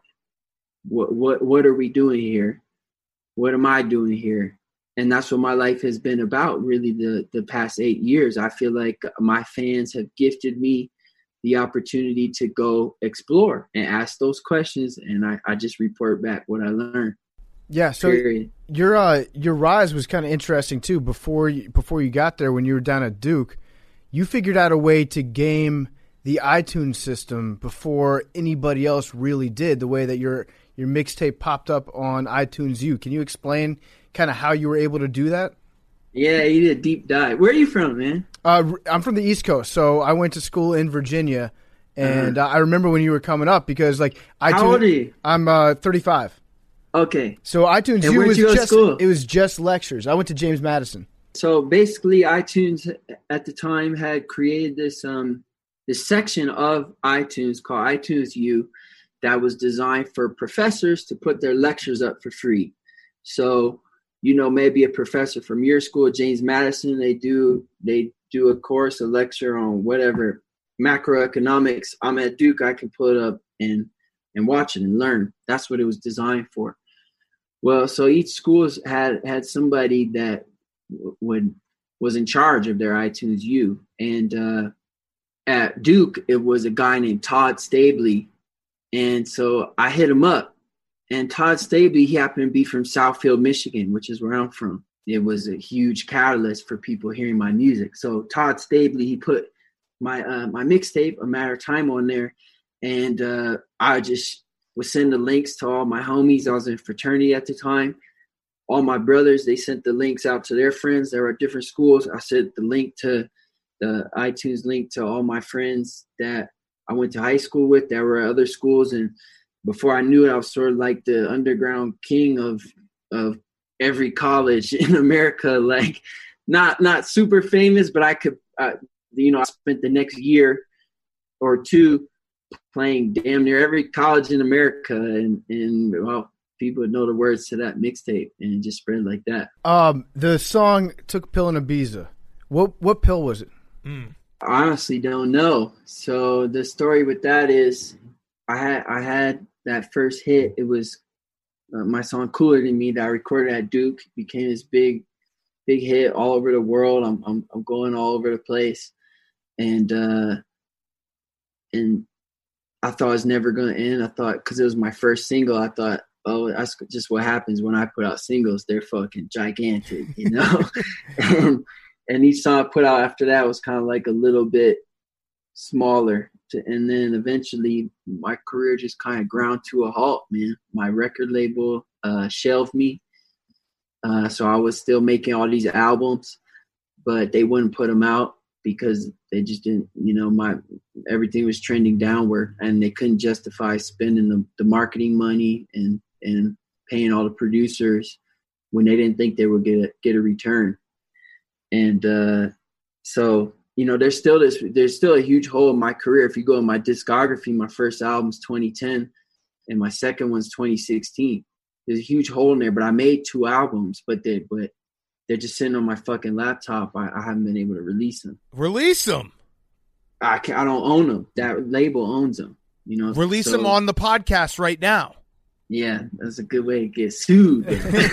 What what what are we doing here? What am I doing here? And that's what my life has been about, really, the, the past eight years. I feel like my fans have gifted me the opportunity to go explore and ask those questions, and I, I just report back what I learned. Yeah, so Period. your uh, your rise was kind of interesting, too. Before you, before you got there, when you were down at Duke, you figured out a way to game the iTunes system before anybody else really did, the way that your your mixtape popped up on iTunes U. Can you explain kind of how you were able to do that? Yeah, you did a deep dive. Where are you from, man? Uh, I'm from the East Coast, so I went to school in Virginia, and uh-huh. uh, I remember when you were coming up because, like, iTunes. How old are you? I'm uh, thirty-five. Okay. So iTunes and U where'd was you go to just school? It was just lectures. I went to James Madison. So basically, iTunes at the time had created this um this section of iTunes called iTunes U that was designed for professors to put their lectures up for free. So, you know, maybe a professor from your school, James Madison, they do they do a course, a lecture on whatever, macroeconomics. I'm at Duke, I can pull it up and and watch it and learn. That's what it was designed for. Well, so each school had had somebody that w- would was in charge of their iTunes U, and uh, at Duke, it was a guy named Todd Stabley, and so I hit him up. And Todd Stabley, he happened to be from Southfield, Michigan, which is where I'm from. It was a huge catalyst for people hearing my music. So Todd Stabley, he put my uh, my mixtape, A Matter of Time, on there, and uh, I just would send the links to all my homies. I was in fraternity at the time. All my brothers, they sent the links out to their friends that were at different schools. I sent the link to the iTunes link to all my friends that I went to high school with that were at other schools. And before I knew it, I was sort of like the underground king of of every college in America. Like, not not super famous, but I could, uh, you know, I spent the next year or two playing damn near every college in America, and, and well, people would know the words to that mixtape, and it just spread like that. Um, the song Took a Pill in Ibiza. What what pill was it? Mm. I honestly don't know. So the story with that is, I had I had that first hit. It was uh, my song "Cooler Than Me" that I recorded at Duke. It became this big, big hit all over the world. I'm I'm, I'm going all over the place, and uh, and I thought it was never going to end. I thought, because it was my first single, I thought, oh, that's just what happens when I put out singles. They're fucking gigantic, you know? and, and each song I put out after that was kind of like a little bit smaller. To, and then eventually my career just kind of ground to a halt, man. My record label uh, shelved me. Uh, so I was still making all these albums, but they wouldn't put them out because they just didn't, you know, my everything was trending downward, and they couldn't justify spending the, the marketing money and, and paying all the producers when they didn't think they would get a, get a return. And uh, so, you know, there's still this, there's still a huge hole in my career. If you go in my discography, my first album's twenty ten and my second one's twenty sixteen. There's a huge hole in there, but I made two albums, but they, but they're just sitting on my fucking laptop. I, I haven't been able to release them. Release them. I can, I don't own them. That label owns them. You know, Release so, them on the podcast right now. Yeah, that's a good way to get sued.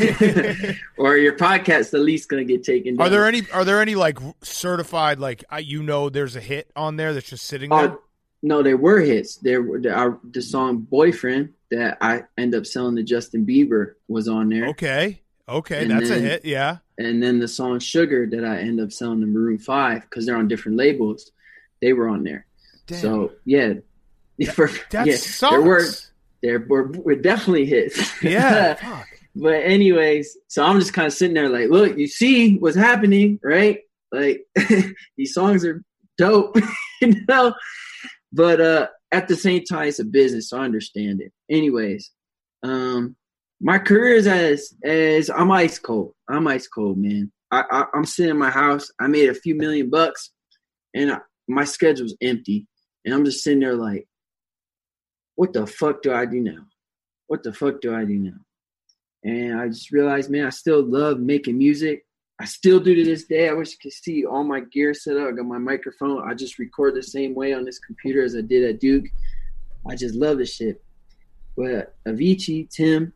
Or your podcast at least gonna get taken down. Are there any? Are there any like certified like uh, you know there's a hit on there that's just sitting there? Uh, no, there were hits. There were the, our, the song "Boyfriend" that I end up selling to Justin Bieber was on there. Okay, okay, And that's then- a hit. Yeah. And then the song "Sugar" that I end up selling to Maroon Five because they're on different labels. They were on there. Damn. So yeah, for, That yeah, sucks. there were there were, were definitely hits. Yeah. Fuck. But anyways, so I'm just kind of sitting there like, look, you see what's happening, right? Like these songs are dope, you know. But uh, at the same time, it's a business, so I understand it. Anyways, um, my career is as as I'm ice cold. I'm ice cold, man. I, I I'm sitting in my house. I made a few million bucks, and I, my schedule's empty, and I'm just sitting there like, what the fuck do I do now? What the fuck do I do now? And I just realized, man, I still love making music. I still do to this day. I wish you could see all my gear set up. I got my microphone. I just record the same way on this computer as I did at Duke. I just love this shit. But Avicii, Tim,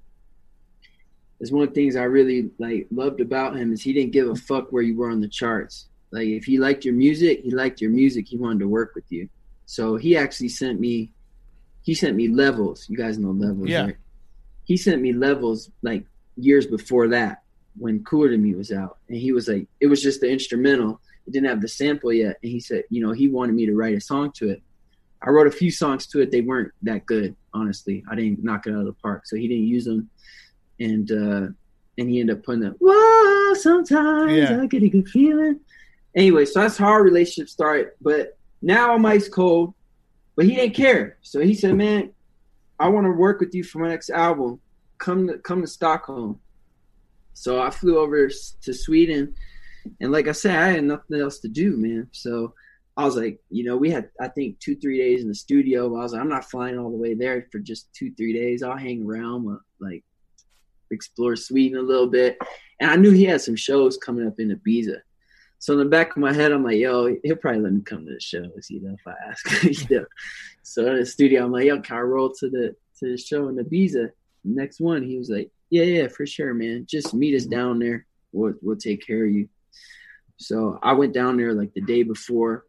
is one of the things I really like loved about him is he didn't give a fuck where you were on the charts. Like if he liked your music, he liked your music. He wanted to work with you. So he actually sent me, he sent me Levels. You guys know Levels, Yeah. right? He sent me Levels like years before that when Cooler Than Me was out. And he was like, it was just the instrumental. It didn't have the sample yet. And he said, you know, he wanted me to write a song to it. I wrote a few songs to it. They weren't that good, honestly. I didn't knock it out of the park. So he didn't use them. And uh, and he ended up putting that, whoa, sometimes Yeah. I get a good feeling. Anyway, so that's how our relationship started. But now I'm ice cold. But he didn't care. So he said, man, I want to work with you for my next album. Come to, come to Stockholm. So I flew over to Sweden. And like I said, I had nothing else to do, man. So I was like, you know, we had, I think, two, three days in the studio. I was like, I'm not flying all the way there for just two, three days. I'll hang around, uh, like, explore Sweden a little bit. And I knew he had some shows coming up in Ibiza. So in the back of my head, I'm like, yo, he'll probably let me come to the shows, you know, if I ask. you know? So in the studio, I'm like, yo, can I roll to the to the show in Ibiza? Next one, he was like, yeah, yeah, for sure, man. Just meet us down there. We'll we'll take care of you. So I went down there like the day before.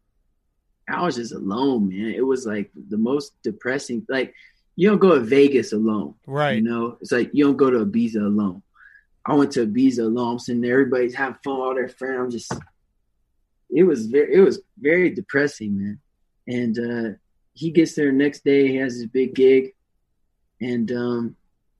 I was just alone, man. It was like the most depressing. Like, you don't go to Vegas alone. Right. You know, it's like you don't go to Ibiza alone. I went to Ibiza alone. I'm sitting there, everybody's having fun, all their friends. I'm just, it was very, it was very depressing, man. And uh, he gets there the next day. He has his big gig, and um,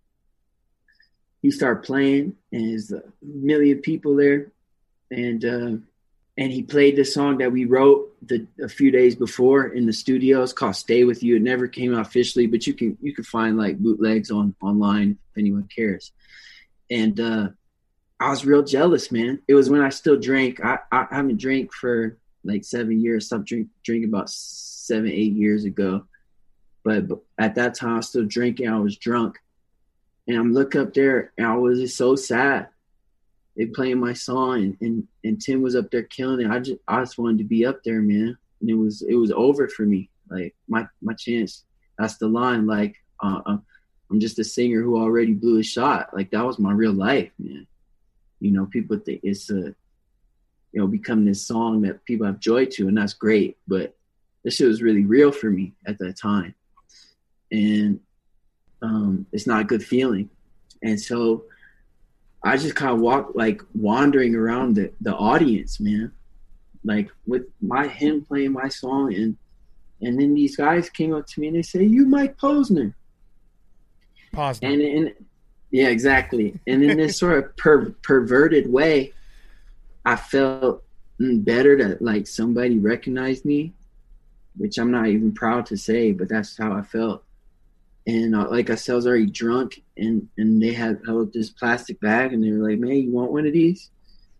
he started playing, and there's a million people there, and uh, and he played the song that we wrote the, a few days before in the studio. It's called "Stay With You." It never came out officially, but you can you can find like bootlegs on online if anyone cares. And uh, I was real jealous, man. It was when I still drank. I, I haven't drank for like seven years. Stopped drink, drinking about seven, eight years ago. But, but at that time, I was still drinking. I was drunk. And I'm looking up there, and I was just so sad. They playing my song, and, and, and Tim was up there killing it. I just I just wanted to be up there, man. And it was it was over for me. Like, my, my chance. That's the line. Like, uh, uh I'm just a singer who already blew a shot. Like, that was my real life, man. You know, people think it's a, you know, becoming this song that people have joy to, and that's great. But this shit was really real for me at that time. And um, it's not a good feeling. And so I just kind of walked, like, wandering around the, the audience, man. Like, with my him playing my song. And, and then these guys came up to me, and they say, "You Mike Posner." Pause. And in yeah, exactly. And in this sort of per, perverted way, I felt better that like somebody recognized me, which I'm not even proud to say, but that's how I felt. And uh, like I said, I was already drunk, and and they had held this plastic bag, and they were like, "Man, you want one of these?"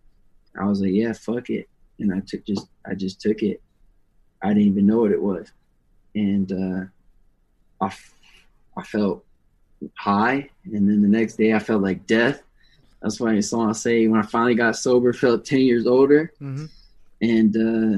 I was like, "Yeah, fuck it." And I took just I just took it. I didn't even know what it was, and uh, I I felt high, and then the next day I felt like death. That's why the song I say, when I finally got sober, felt ten years older. Mm-hmm. And uh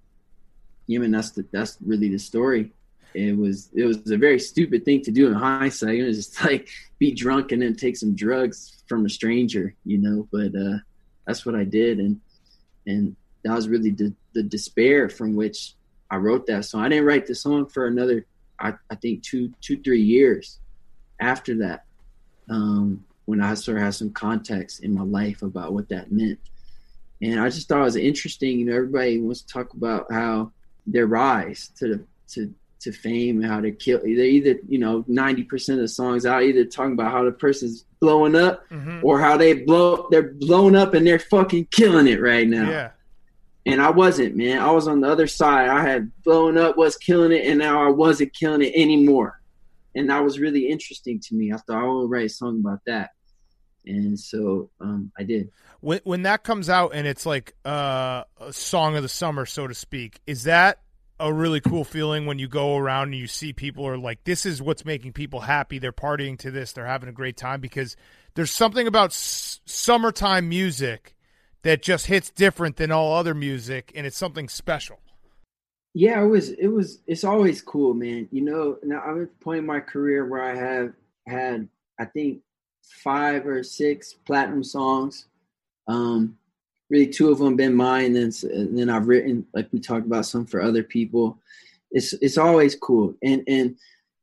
yeah, man, that's the, that's really the story. It was it was a very stupid thing to do in hindsight. It was just like be drunk and then take some drugs from a stranger, you know, but uh that's what I did. And and that was really the, the despair from which I wrote that song. I didn't write the song for another, I, I think two, two, three years after that. Um, when I sort of had some context in my life about what that meant. And I just thought it was interesting. You know, everybody wants to talk about how their rise to the, to, to fame and how they kill. They're either, you know, ninety percent of the songs out either talking about how the person's blowing up Mhm. or how they blow, they're blowing up and they're fucking killing it right now. Yeah. And I wasn't, man. I was on the other side. I had blown up, was killing it, and now I wasn't killing it anymore. And that was really interesting to me. I thought I would write a song about that. And so um, I did. When when that comes out and it's like uh, a song of the summer, so to speak, is that a really cool feeling when you go around and you see people are like, this is what's making people happy. They're partying to this. They're having a great time, because there's something about s- summertime music that just hits different than all other music, and it's something special. Yeah, it was, it was, it's always cool, man. You know, now I'm at the point in my career where I have had, I think, five or six platinum songs. Um, really two of them been mine. And then, and then I've written, like we talked about, some for other people. It's, it's always cool. And, and,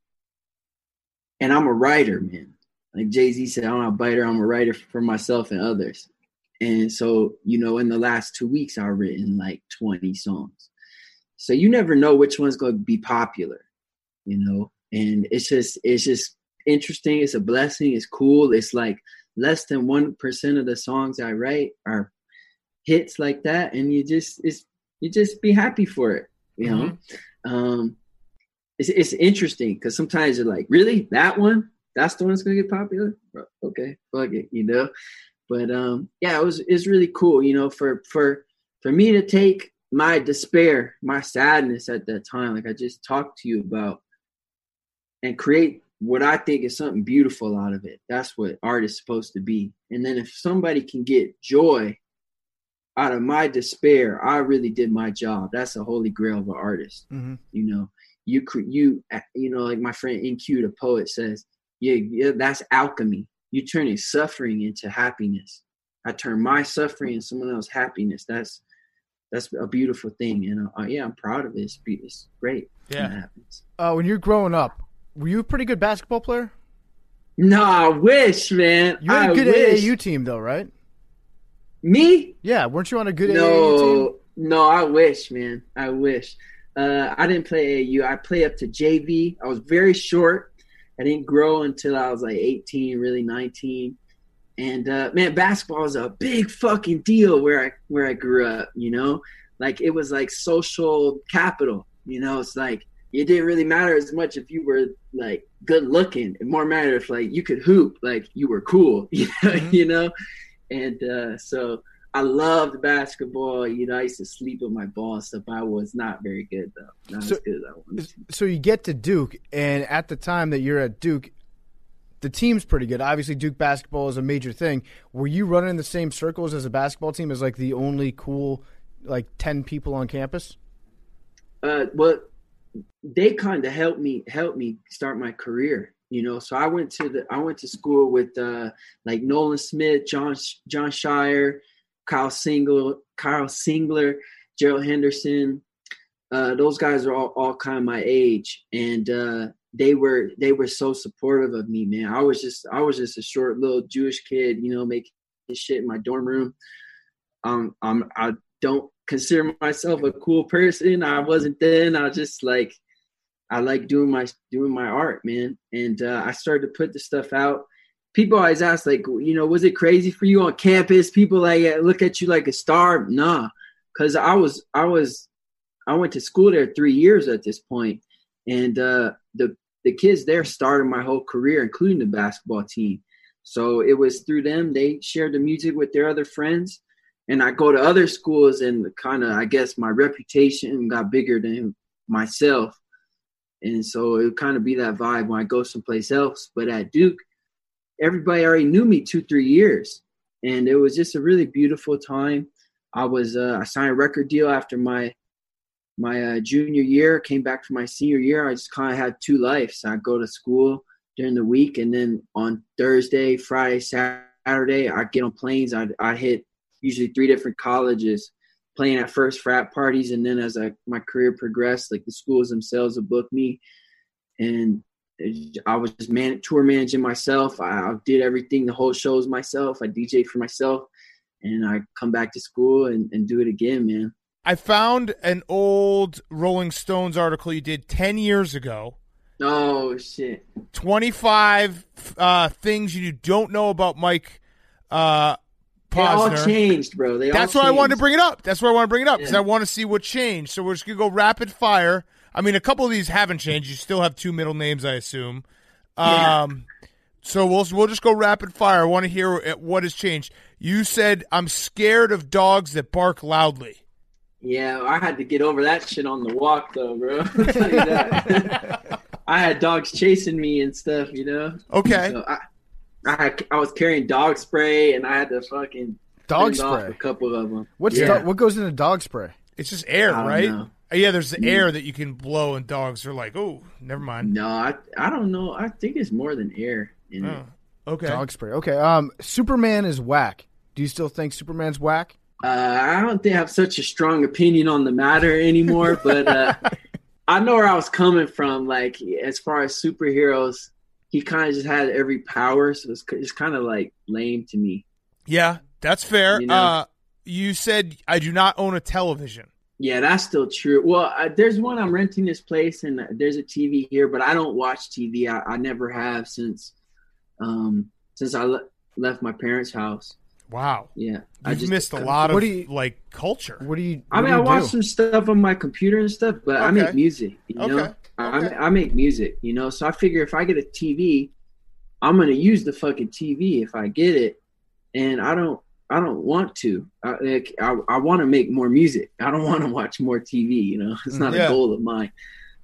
and I'm a writer, man. Like Jay-Z said, I'm not a biter. I'm a writer for myself and others. And so, you know, in the last two weeks, I've written like twenty songs. So you never know which one's going to be popular, you know, and it's just, it's just interesting. It's a blessing. It's cool. It's like less than one percent of the songs I write are hits like that. And you just, it's, you just be happy for it, you know? Mm-hmm. Um, it's, it's interesting because sometimes you're like, really, that one, that's the one that's going to get popular. Okay. Fuck it, you know? But um, yeah, it was, it's really cool, you know, for, for, for me to take my despair, my sadness at that time, like I just talked to you about, and create what I think is something beautiful out of it. That's what art is supposed to be. And then if somebody can get joy out of my despair, I really did my job. That's the holy grail of an artist. Mm-hmm. You know, you, you, you know, like my friend N Q, the poet, says, yeah, yeah, that's alchemy. You're turning suffering into happiness. I turn my suffering into someone else's happiness. That's, That's a beautiful thing, and uh, yeah, I'm proud of it. It's, it's great. Yeah. When that happens. Uh, when you're growing up, were you a pretty good basketball player? No, I wish, man. You had a I good wish. A A U team, though, right? Me? Yeah, weren't you on a good no, A A U team? No, I wish, man. I wish. Uh, I didn't play A A U. I played up to J V. I was very short. I didn't grow until I was like eighteen, really nineteen. And uh, man, basketball was a big fucking deal where I where I grew up. You know, like it was like social capital. You know, it's like it didn't really matter as much if you were like good looking. It more mattered if like you could hoop, like you were cool. You know, mm-hmm. you know. And uh, so I loved basketball. You know, I used to sleep with my ball and stuff. I was not very good though. Not so, as good as I wanted to. So you get to Duke, and at the time that you're at Duke, the team's pretty good. Obviously, Duke basketball is a major thing. Were you running in the same circles as a basketball team as like the only cool, like ten people on campus? Uh, well, they kind of helped me helped me start my career. You know, so I went to the I went to school with uh, like Nolan Smith, John John Shire, Kyle Singler, Kyle Singler, Gerald Henderson. Uh, those guys are all all kind of my age, and uh, they were they were so supportive of me, man. I was just I was just a short little Jewish kid, you know, making shit in my dorm room. Um, I'm I don't consider myself a cool person. I wasn't then. I was just like. I like doing my doing my art, man. And uh, I started to put the stuff out. People always ask, like, you know, was it crazy for you on campus? People like look at you like a star. Nah, because I was I was I went to school there three years at this point, and uh, the the kids there started my whole career, including the basketball team. So it was through them. They shared the music with their other friends, and I go to other schools, and kind of I guess my reputation got bigger than myself. And so it would kind of be that vibe when I go someplace else. But at Duke, everybody already knew me two, three years. And it was just a really beautiful time. I was uh, I signed a record deal after my my uh, junior year, came back for my senior year. I just kind of had two lives. I go to school during the week, and then on Thursday, Friday, Saturday, I get on planes. I I hit usually three different colleges playing at first frat parties, and then as I, my career progressed, like the schools themselves would book me, and I was just man tour managing myself. I, I did everything, the whole shows myself. I D J'd for myself, and I come back to school and, and do it again, man. I found an old Rolling Stones article you did ten years ago. Oh shit! twenty-five uh, things you don't know about Mike. Uh, They all Posner. changed, bro. They That's all why I wanted to changed. bring it up. That's why I want to bring it up because Yeah. I want to see what changed. So we're just gonna go rapid fire. I mean, a couple of these haven't changed. You still have two middle names, I assume. Yeah. Um, so we'll we'll just go rapid fire. I want to hear what has changed. You said I'm scared of dogs that bark loudly. Yeah, I had to get over that shit on the walk, though, bro. I'll tell you that. I had dogs chasing me and stuff, you know. Okay. So I, I had, I was carrying dog spray, and I had to fucking Dog fend off spray? a couple of them. What's yeah. do- what goes into dog spray? It's just air, I don't right? know. Uh, Yeah, there's the Mm. air that you can blow, and dogs are like, oh, never mind. No, I I don't know. I think it's more than air in it. Oh, okay. Dog spray. Okay. Um, Superman is whack. Do you still think Superman's whack? Uh, I don't think I have such a strong opinion on the matter anymore, but uh, I know where I was coming from. Like, as far as superheroes, he kind of just had every power, so it's, it's kind of like lame to me. Yeah, that's fair. You know? Uh, you said I do not own a television. Yeah, that's still true. Well, uh, there's one, I'm renting this place, and there's a T V here, but I don't watch T V. I, I never have since um, since I le- left my parents' house. Wow. Yeah, I You've just missed a lot What of do you- like culture. What do you? I what mean, do I you watch do? some stuff on my computer and stuff, but I Okay. make music. You know, Okay. I, Okay. I make music. You know, so I figure if I get a T V, I'm gonna use the fucking T V if I get it, and I don't. I don't want to. I like, I, I want to make more music. I don't want to watch more T V. You know, it's not Yeah. a goal of mine.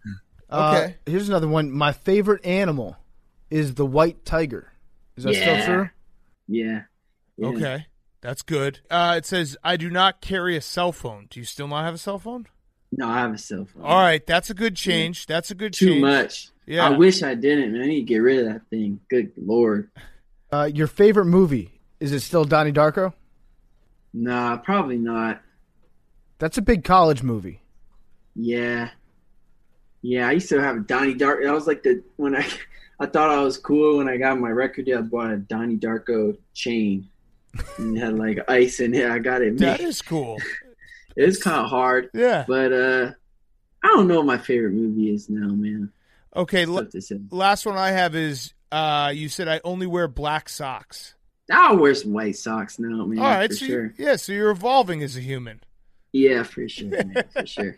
Uh, Okay. Here's another one. My favorite animal is the white tiger. Is that Yeah. still true? Yeah. yeah. Okay, that's good. Uh, it says I do not carry a cell phone. Do you still not have a cell phone? No, I have a cell phone. All right, that's a good change. That's a good Too change. much. Yeah. I wish I didn't, man. I need to get rid of that thing. Good Lord. Uh, your favorite movie, is it still Donnie Darko? Nah, probably not. That's a big college movie. Yeah. Yeah, I used to have a Donnie Darko. That was like the when I I thought I was cool when I got my record deal. I bought a Donnie Darko chain. And it had like ice in it. I got it That made. is cool. It's kind of hard. Yeah. But uh I don't know what my favorite movie is now, man. Okay, It's l- tough to say. last one I have is uh, you said I only wear black socks. I'll wear some white socks now, man. All right, for so sure. you, yeah, so you're evolving as a human. Yeah, for sure, man, for sure.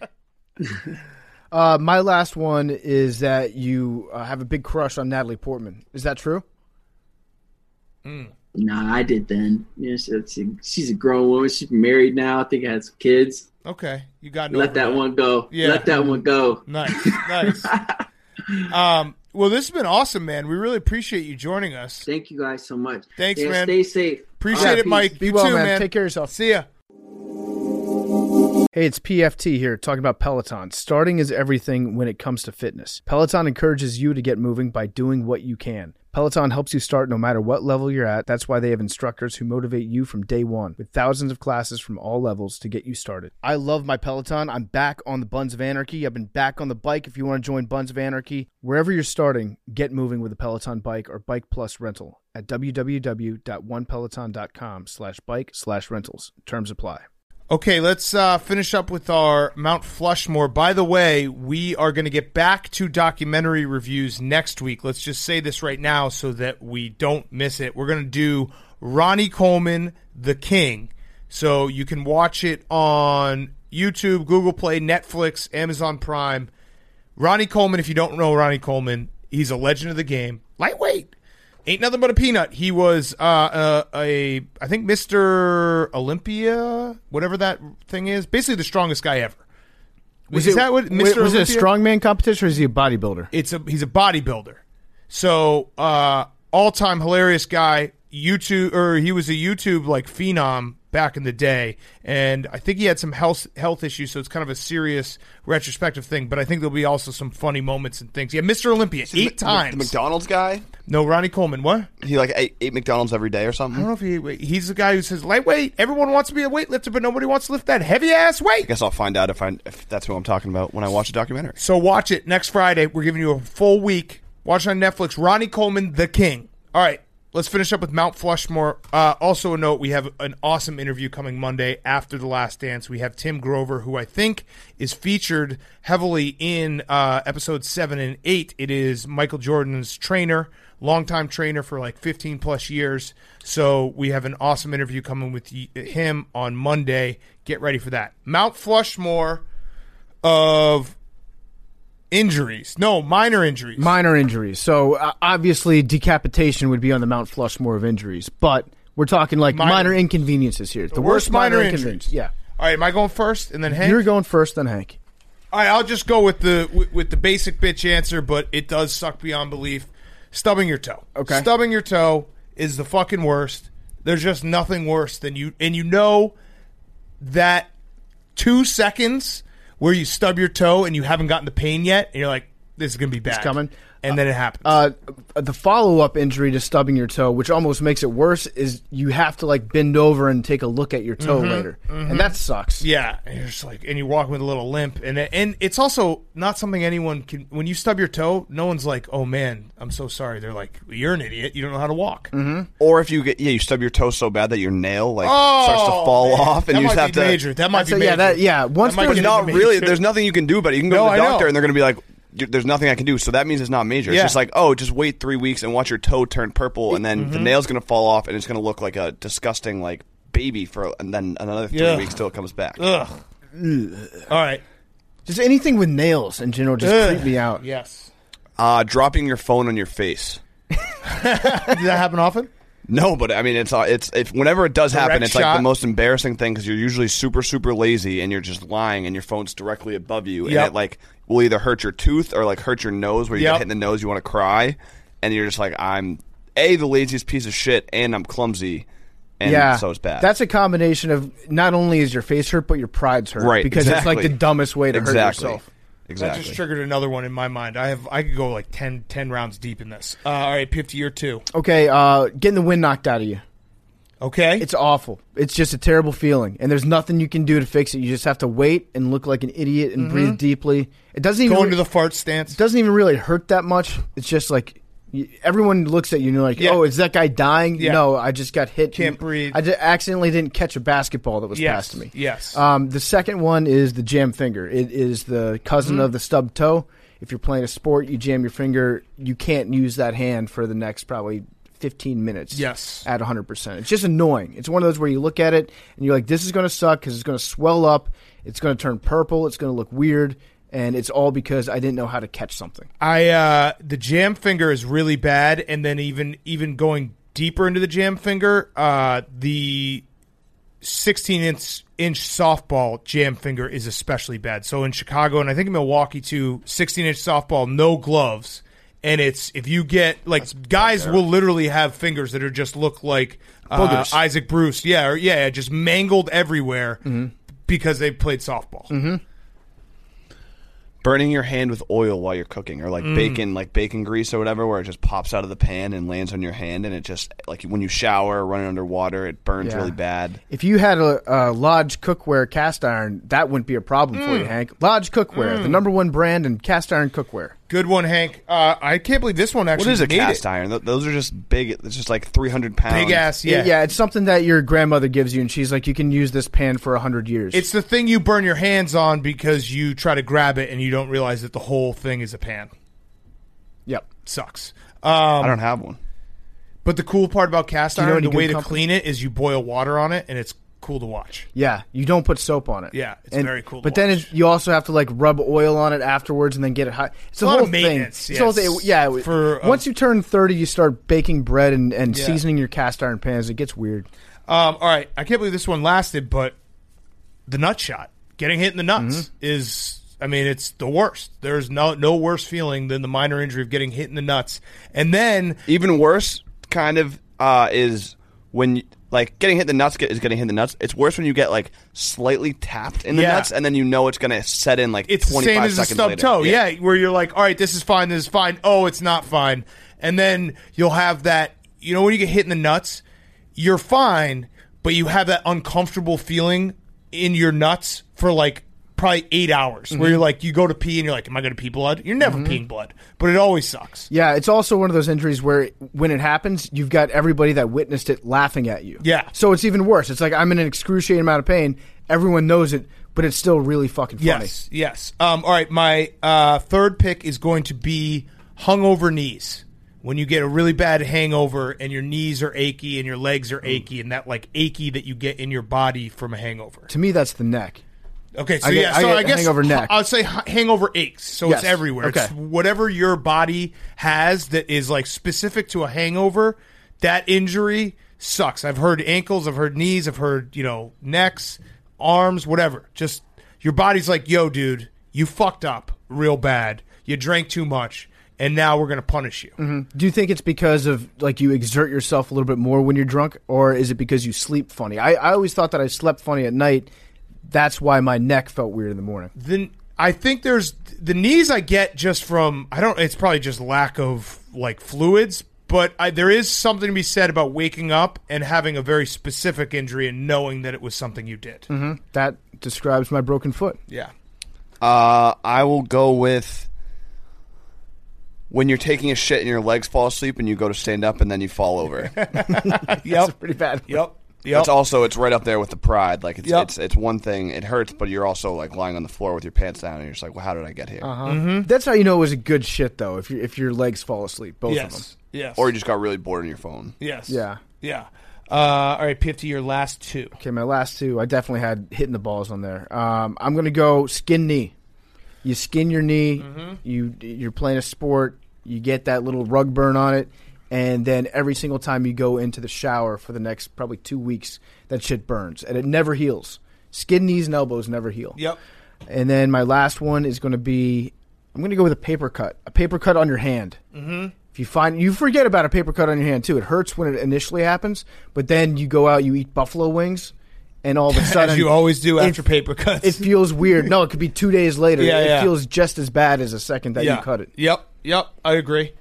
Uh, my last one is that you uh, have a big crush on Natalie Portman. Is that true? Nah, I did then. Yeah, she- she- she's a grown woman. She's married now. I think I had some kids. Okay, you got Let that one go. Yeah. Let that one go. Nice, nice. um, well, this has been awesome, man. We really appreciate you joining us. Thank you guys so much. Thanks, yeah, man. Stay safe. Appreciate All right, it, peace. Mike. Be you well, too, man. man. Take care of yourself. See ya. Hey, it's P F T here talking about Peloton. Starting is everything when it comes to fitness. Peloton encourages you to get moving by doing what you can. Peloton helps you start no matter what level you're at. That's why they have instructors who motivate you from day one with thousands of classes from all levels to get you started. I love my Peloton. I'm back on the Buns of Anarchy. I've been back on the bike. If you want to join Buns of Anarchy, wherever you're starting, get moving with a Peloton bike or Bike Plus rental at www.onepeloton.com slash bike slash rentals. Terms apply. Okay, let's uh, finish up with our Mount Flushmore. By the way, we are going to get back to documentary reviews next week. Let's just say this right now so that we don't miss it. We're going to do Ronnie Coleman, The King. So you can watch it on YouTube, Google Play, Netflix, Amazon Prime. Ronnie Coleman, if you don't know Ronnie Coleman, he's a legend of the game. Lightweight. Ain't nothing but a peanut. He was uh, uh, a, I think, Mister Olympia, whatever that thing is. Basically, the strongest guy ever. Was is it, that what Mister Was Olympia? it a strongman competition or is he a bodybuilder? It's a he's a bodybuilder. So uh, all time hilarious guy. YouTube or he was a YouTube like phenom back in the day, and I think he had some health health issues, so it's kind of a serious retrospective thing. But I think there'll be also some funny moments and things. Yeah, Mister Olympia, Is he eight the, times. The McDonald's guy? No, Ronnie Coleman. What? He like ate, ate McDonald's every day or I something? don't know if he. He's the guy who says lightweight. Everyone wants to be a weightlifter, but nobody wants to lift that heavy ass weight. I guess I'll find out if I if that's who I'm talking about when I watch a documentary. So watch it next Friday. We're giving you a full week. Watch it on Netflix. Ronnie Coleman, the King. All right. Let's finish up with Mount Flushmore. Uh, also a note, we have an awesome interview coming Monday after The Last Dance. We have Tim Grover, who I think is featured heavily in uh, episodes seven and eight. It is Michael Jordan's trainer, longtime trainer for like fifteen plus years. So we have an awesome interview coming with y- him on Monday. Get ready for that. Mount Flushmore of injuries. No, minor injuries. Minor injuries. So uh, obviously decapitation would be on the Mount Flushmore of injuries, but we're talking like Minor. minor, inconveniences here. The, The worst, worst minor minor injuries. inconvenience. Yeah. All right, am I going first and then Hank? You're going first, then Hank. All right, I'll just go with the with, with the basic bitch answer, but it does suck beyond belief. Stubbing your toe. Okay. Stubbing your toe is the fucking worst. There's just nothing worse than you, and you know that two seconds where you stub your toe and you haven't gotten the pain yet, and you're like, this is going to be bad. It's coming. And then it happens. Uh, the follow-up injury to stubbing your toe, which almost makes it worse, is you have to like bend over and take a look at your toe Mhm, later, mhm. and that sucks. Yeah, and you're just like, and you walk with a little limp, and and it's also not something anyone can. When you stub your toe, no one's like, "Oh man, I'm so sorry." They're like, "You're an idiot. You don't know how to walk." Mm-hmm. Or if you get yeah, you stub your toe so bad that your nail like Oh, starts to fall man. off, and That you just might have be to. major. That might That's be a- major. yeah, that- yeah, once That might there's be But not major. really. There's nothing you can do about it. You can go No, to I the know. doctor, and they're going to be like, "You- "There's nothing I can do." So that means it's not major. Yeah. It's just like, oh, just wait three weeks and watch your toe turn purple, and then the Mhm. nail's going to fall off, and it's going to look like a disgusting like baby for, and then another three Yeah. weeks till it comes back. Ugh. All right. Just anything with nails in general just Ugh. creep me out. Yes. Uh, dropping your phone on your face. Does that happen often? No, but I mean, it's uh, it's if whenever it does happen, Direct it's like shot. the most embarrassing thing because you're usually super super lazy and you're just lying and your phone's directly above you and Yep. it like will either hurt your tooth or like hurt your nose where you Yep. get hit in the nose, you want to cry, and you're just like, I'm a the laziest piece of shit and I'm clumsy, and yeah, so it's bad. That's a combination of not only is your face hurt, but your pride's hurt, Right, Because it's exactly. like the dumbest way to Exactly. hurt yourself. Exactly. That just triggered another one in my mind. I have I could go like ten, ten rounds deep in this. Uh, all right, Pip, to your two. Okay, uh, getting the wind knocked out of you. Okay. It's awful. It's just a terrible feeling, and there's nothing you can do to fix it. You just have to wait and look like an idiot and Mhm. breathe deeply. It doesn't even Go re- into the fart stance. It doesn't even really hurt that much. It's just like you, everyone looks at you and you're like, Yeah. "Oh, is that guy dying?" Yeah. No, I just got hit. Can't breathe. I just accidentally didn't catch a basketball that was Yes. passed to me. Yes. Um, the second one is the jam finger. It is the cousin Mhm. of the stub toe. If you're playing a sport, you jam your finger. You can't use that hand for the next probably fifteen minutes. Yes. At one hundred percent. It's just annoying. It's one of those where you look at it and you're like, this is going to suck because it's going to swell up. It's going to turn purple. It's going to look weird. And it's all because I didn't know how to catch something. I uh, the jam finger is really bad, and then even even going deeper into the jam finger, uh, the sixteen inch inch softball jam finger is especially bad. So in Chicago and I think in Milwaukee too, sixteen inch softball, no gloves. And it's if you get like guys will literally have fingers that are just look like uh, Boogers. Isaac Bruce, yeah, or yeah, just mangled everywhere Mm-hmm. because they played softball. Mm-hmm. Burning your hand with oil while you're cooking, or like Mm. bacon, like bacon grease or whatever, where it just pops out of the pan and lands on your hand, and it just like when you shower or running underwater, it burns Yeah. really bad. If you had a, a Lodge cookware cast iron, that wouldn't be a problem for you, Mm. Hank. Lodge cookware, Mm. the number one brand in cast iron cookware. Good one, Hank. Uh, I can't believe this one actually What is a made cast it. iron? Th- Those are just big. It's just like three hundred pounds. Big ass, yeah. yeah, it's something that your grandmother gives you, and she's like, you can use this pan for a hundred years. It's the thing you burn your hands on because you try to grab it and you don't realize that the whole thing is a pan. Yep. Sucks. Um, I don't have one. But the cool part about cast Do you know iron, any the way good to company? clean it is you boil water on it, and it's cool to watch. Yeah, you don't put soap on it. Yeah, it's And- very cool to But then watch. it, you also have to like rub oil on it afterwards and then get it hot. It's A a lot whole of thing. maintenance, It's a whole yes. thing. Yeah, For, uh, once you turn thirty, you start baking bread and, and Yeah. seasoning your cast iron pans. It gets weird. Um, all right, I can't believe this one lasted, but the nut shot, getting hit in the nuts, Mm-hmm. is, I mean, it's the worst. There's no no worse feeling than the minor injury of getting hit in the nuts. And then, Even worse, kind of, uh, is when you, Like, getting hit in the nuts is getting hit in the nuts. It's worse when you get, like, slightly tapped in the Yeah. nuts, and then you know it's going to set in, like, It's the twenty-five same as a seconds stub later. toe. Yeah. where you're like, all right, this is fine, this is fine. Oh, it's not fine. And then you'll have that, you know, when you get hit in the nuts, you're fine, but you have that uncomfortable feeling in your nuts for, like, probably eight hours, Mm-hmm. where you're like, you go to pee and you're like, am I going to pee blood? You're never peeing blood, but it always sucks. Yeah, it's also one of those injuries where when it happens, you've got everybody that witnessed it laughing at you. Yeah. So it's even worse. It's like I'm in an excruciating amount of pain. Everyone knows it, but it's still really fucking funny. Yes, yes. Um, all right, my uh, third pick is going to be hungover knees. When you get a really bad hangover and your knees are achy and your legs are achy, and that like achy that you get in your body from a hangover. To me, that's the neck. Okay, so I get- yeah, I so get I guess hangover neck. I would say h- hangover aches. So Yes, it's everywhere. okay. It's whatever your body has that is like specific to a hangover. That injury sucks. I've heard ankles, I've heard knees, I've heard you know necks, arms, whatever. Just your body's like, yo, dude, you fucked up real bad. You drank too much, and now we're gonna punish you. Mm-hmm. Do you think it's because of like you exert yourself a little bit more when you're drunk, or is it because you sleep funny? I, I always thought that I slept funny at night. That's why my neck felt weird in the morning. Then I think there's the knees I get just from I don't. It's probably just lack of like fluids, but I, there is something to be said about waking up and having a very specific injury and knowing that it was something you did. Mm-hmm. That describes my broken foot. Yeah. Uh, I will go with when you're taking a shit and your legs fall asleep and you go to stand up and then you fall over. Yep. Pretty bad. Yep. Yep. It's also it's right up there with the pride. Like it's Yep. it's it's one thing. It hurts, but you're also like lying on the floor with your pants down, and you're just like, well, how did I get here? Uh-huh. Mm-hmm. That's how you know it was a good shit, though. If you if your legs fall asleep, both yes. of them. Yes. Or you just got really bored on your phone. Yes. Yeah. Yeah. Uh, all right, Piff, to your last two. Okay, my last two, I definitely had hitting the balls on there. Um, I'm gonna go skin knee. You skin your knee. Mm-hmm. You you're playing a sport. You get that little rug burn on it, and then every single time you go into the shower for the next probably two weeks, that shit burns, and it never heals. Skin knees and elbows never heal. Yep. And then my last one is going to be, I'm going to go with a paper cut. A paper cut on your hand. Mm-hmm. If you find, you forget about a paper cut on your hand too. It hurts when it initially happens, but then you go out, you eat buffalo wings, and all of a sudden, As you always do it- after paper cuts. it feels weird. No, it could be two days later. Yeah, it yeah. feels just as bad as the second that yeah. you cut it. Yep. Yep. I agree.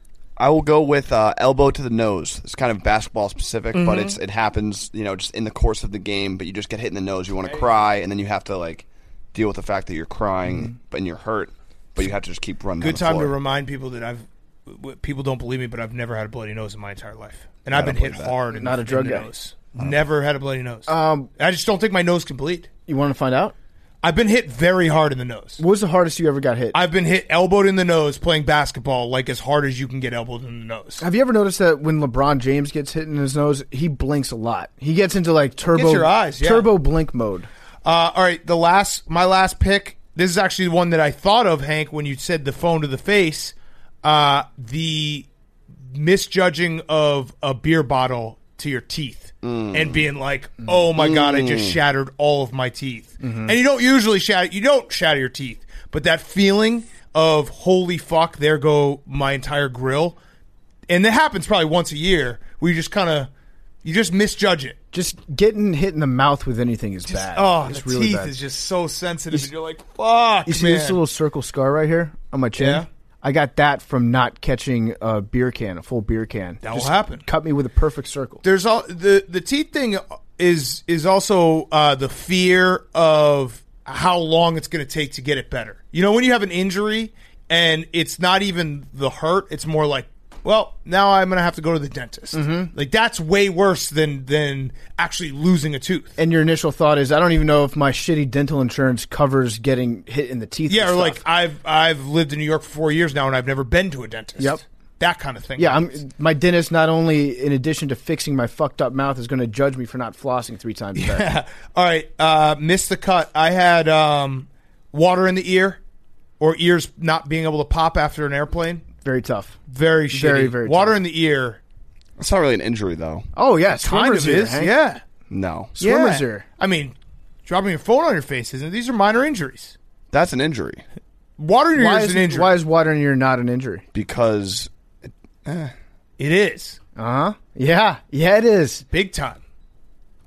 I will go with uh, elbow to the nose. It's kind of basketball specific, Mm-hmm. but it's it happens, you know, just in the course of the game. But you just get hit in the nose. You want to cry, and then you have to like deal with the fact that you're crying, but and you're hurt, but you have to just keep running. Mm-hmm. Good down the time to floor. remind people that I've. w- People don't believe me, but I've never had a bloody nose in my entire life, and I've don't been hit believe that. hard. In Not the, a drug in the guy. nose. Never had a bloody nose. Um, I just don't think my nose can bleed. You want to find out? I've been hit very hard in the nose. What was the hardest you ever got hit? I've been hit elbowed in the nose playing basketball, like as hard as you can get elbowed in the nose. Have you ever noticed that when LeBron James gets hit in his nose, he blinks a lot? He gets into like turbo Gets your eyes, yeah. turbo blink mode. Uh, all right, the last, my last pick. This is actually the one that I thought of, Hank, when you said the phone to the face. Uh, the misjudging of a beer bottle to your teeth and being like, "Oh my god, I just shattered all of my teeth." And you don't usually shatter, you don't shatter your teeth, but that feeling of holy fuck, there go my entire grill, and that happens probably once a year, where you just kind of, you just misjudge it. Just getting hit in the mouth with anything is bad. Oh, it's the really teeth bad. is just so sensitive, and you're like, "Fuck, You see man." this little circle scar right here on my chin? Yeah. I got that from not catching a beer can, a full beer can. That will Just happen. Cut me with a perfect circle. There's all the the teeth thing is is also uh, the fear of how long it's going to take to get it better. You know, when you have an injury and it's not even the hurt, it's more like, well, now I'm going to have to go to the dentist. Mm-hmm. Like that's way worse than than actually losing a tooth. And your initial thought is, I don't even know if my shitty dental insurance covers getting hit in the teeth. Yeah, and or like stuff. I've I've lived in New York for four years now and I've never been to a dentist. Yep. That kind of thing. Yeah, I'm, my dentist, not only in addition to fixing my fucked up mouth, is going to judge me for not flossing three times a day. Yeah. All right. Uh, missed the cut. I had um, water in the ear, or ears not being able to pop after an airplane. Very tough. Very shitty. Very, very water tough. in the ear. It's not really an injury though. Oh, yeah. Kind Swimmer's of ear, is. Hank. Yeah. No, Swimmer's yeah. ear. I mean, dropping your phone on your face isn't. These are minor injuries. that's an injury Water in your Why ear is is, an injury. why is water in your ear not an injury? because It is Uh huh. Yeah. Yeah, it is. big time.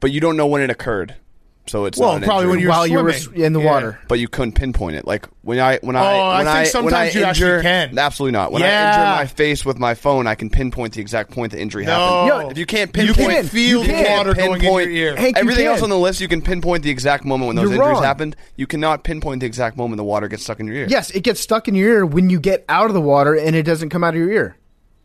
but you don't know when it occurred. So it's Well, not an probably injury. when you were While you were swimming. in the Yeah. water. But you couldn't pinpoint it. Like when I when I Oh, I when think I sometimes when I you actually injure, can. absolutely not. When I Yeah. injure my face with my phone, I can pinpoint the exact point the injury No. happened. Yo, if you can't you pinpoint, can feel you the can't water going in your pinpoint ear. Hank, you everything else can. on the list. You can pinpoint the exact moment when those You're injuries wrong. happened. You cannot pinpoint the exact moment the water gets stuck in your ear. Yes, it gets stuck in your ear when you get out of the water and it doesn't come out of your ear.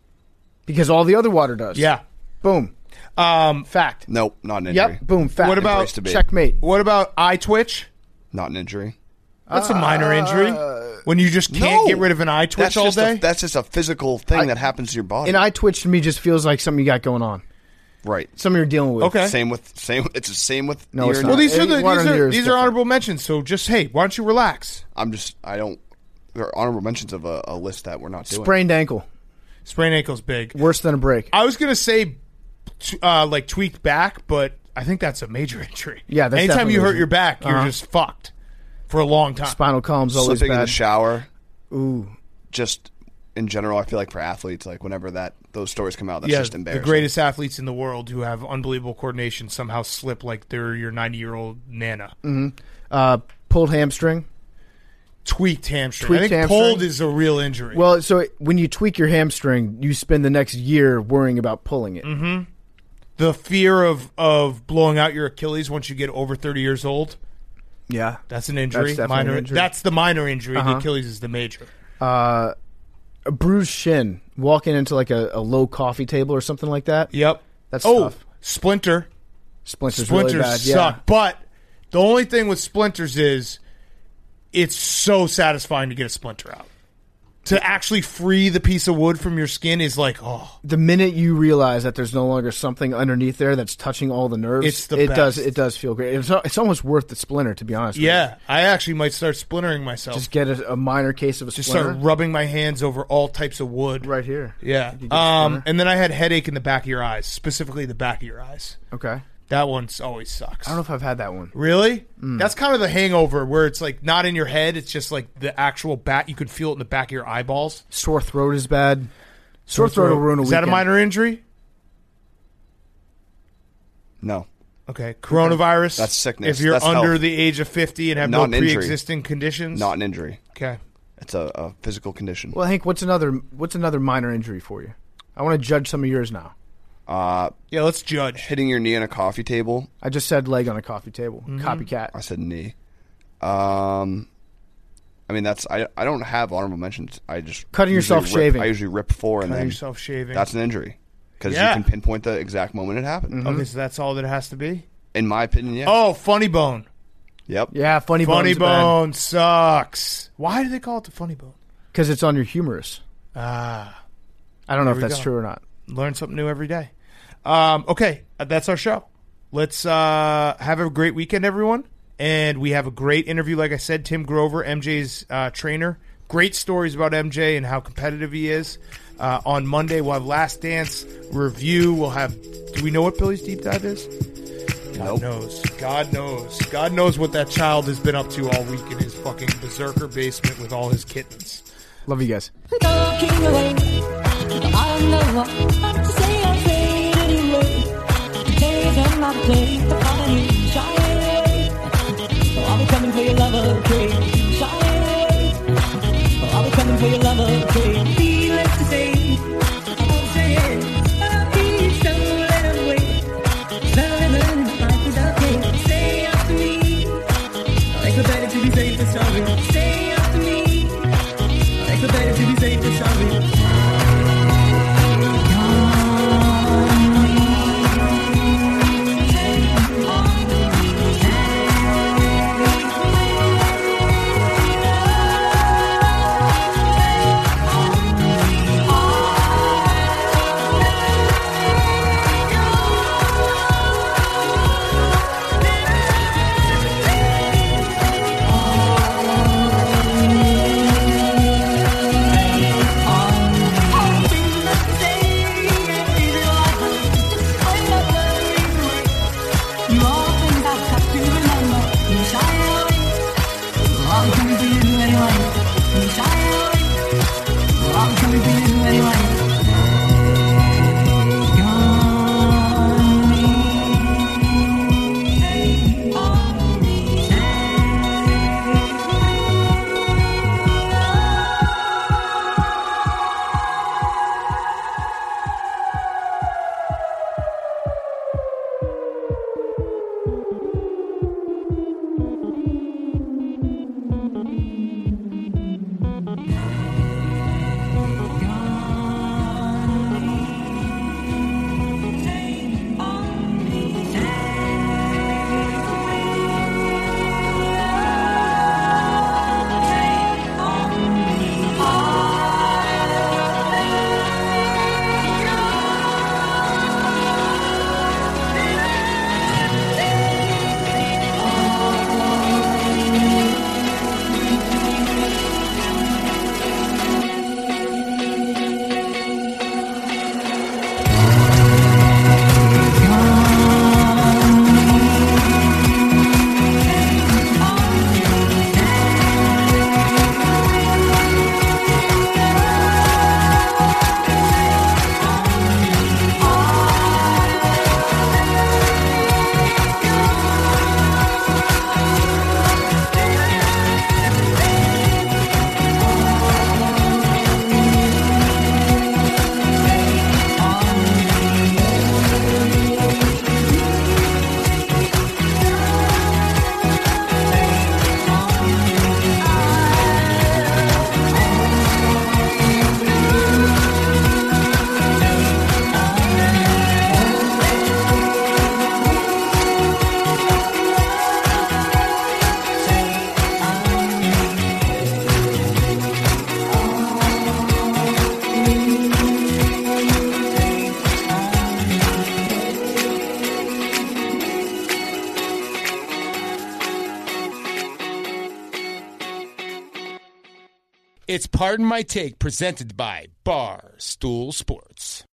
Because all the other water does. Yeah. Boom. Um, Fact. Nope, not an injury. Yep. Boom. Fact. What about Embrace debate. checkmate? what about eye twitch? Not an injury. That's a minor injury. When you just can't No. get rid of an eye twitch That's all just day. A, that's just a physical thing I- that happens to your body. An eye twitch to me just feels like something you got going on. right. Something you're dealing with. Okay. Same with same. It's the same with. No, ear it's and not. well, these Uh, are the water these in the ear are is these are different. honorable mentions. So just hey, why don't you relax? I'm just. I don't. There are honorable mentions of a, a list that we're not doing. Sprained ankle. Sprained ankle's big. Worse than a break. I was gonna say, t- uh, like tweaked back, but I think that's a major injury. Yeah, that's anytime definitely you hurt major. your back, you're Uh-huh. just fucked for a long time. Spinal column's always Slipping in bad. the shower. Ooh. Just in general, I feel like for athletes, like whenever that those stories come out, that's yeah, just the embarrassing. greatest athletes in the world who have unbelievable coordination somehow slip like they're your ninety-year-old nana. Uh, pulled hamstring. Tweaked hamstring. Tweaked I think hamstring. pulled is a real injury. Well, so when you tweak your hamstring, you spend the next year worrying about pulling it. Mm-hmm. the fear of, of blowing out your Achilles once you get over thirty years old. Yeah. That's an injury. That's definitely minor. an injury. That's the minor injury. Uh-huh. The Achilles is the major. Uh, a bruised shin. Walking into like a, a low coffee table or something like that. Yep. That's oh, tough. splinter. Splinters, Splinters really bad. suck. Yeah. But the only thing with splinters is it's so satisfying to get a splinter out. To actually free the piece of wood from your skin is like, oh. The minute you realize that there's no longer something underneath there that's touching all the nerves, It's the it best. does it does feel great. It's, it's almost worth the splinter, to be honest. Yeah, I actually might start splintering myself. With you. Just get a, a minor case of a Just splinter. start rubbing my hands over all types of wood. Right here. Yeah. You could get a Um, splinter. and then I had headache in the back of your eyes, specifically the back of your eyes. Okay. That one always sucks. I don't know if I've had that one. Really? Mm. That's kind of the hangover where it's like not in your head. It's just like the actual back. You could feel it in the back of your eyeballs. Sore throat is bad. Sore throat will ruin a Is weekend. that a minor injury? No. Okay. Coronavirus. That's sickness. If you're That's under health. the age of fifty and have Not no an injury. pre-existing conditions. Not an injury. Okay. It's a, a physical condition. Well, Hank, what's another what's another minor injury for you? I want to judge some of yours now. Uh, yeah, let's judge. Hitting your knee on a coffee table. I just said leg on a coffee table. Mm-hmm. Copycat. I said knee. Um, I mean that's I I don't have honorable mentions. I just Cutting usually yourself rip- shaving. I usually rip four and Cutting then yourself shaving. That's an injury because Yeah. you can pinpoint the exact moment it happened. Okay, so that's all that it has to be? In my opinion, yeah. Oh, funny bone. Yep. Yeah, funny, Funny bone's bad. bone sucks. Why do they call it the funny bone? Because it's on your humerus. Ah. I don't know There if we that's go. true or not. Learn something new every day. Um, okay, uh, that's our show. Let's uh, have a great weekend, everyone. And we have a great interview, like I said, Tim Grover, M J's uh, trainer. Great stories about M J and how competitive he is. Uh, on Monday, we'll have Last Dance review. We'll have, do we know what Billy's Deep Dive is? God Nope. knows. God knows. God knows what that child has been up to all week in his fucking berserker basement with all his kittens. Love you guys. Talking away, I know what to say. I say it anyway. Days and my day, the calling you shy away. Oh, I'll be coming for your love, okay? Shy away. Oh, I'll be coming for your love, okay? Needless to say, I'll say it. Oh, please don't let him wait. Loving life is okay. Stay after me. Like the better to be safe than sorry. Stay after me. Like the better to be safe than sorry. It's Pardon My Take, presented by Barstool Sports.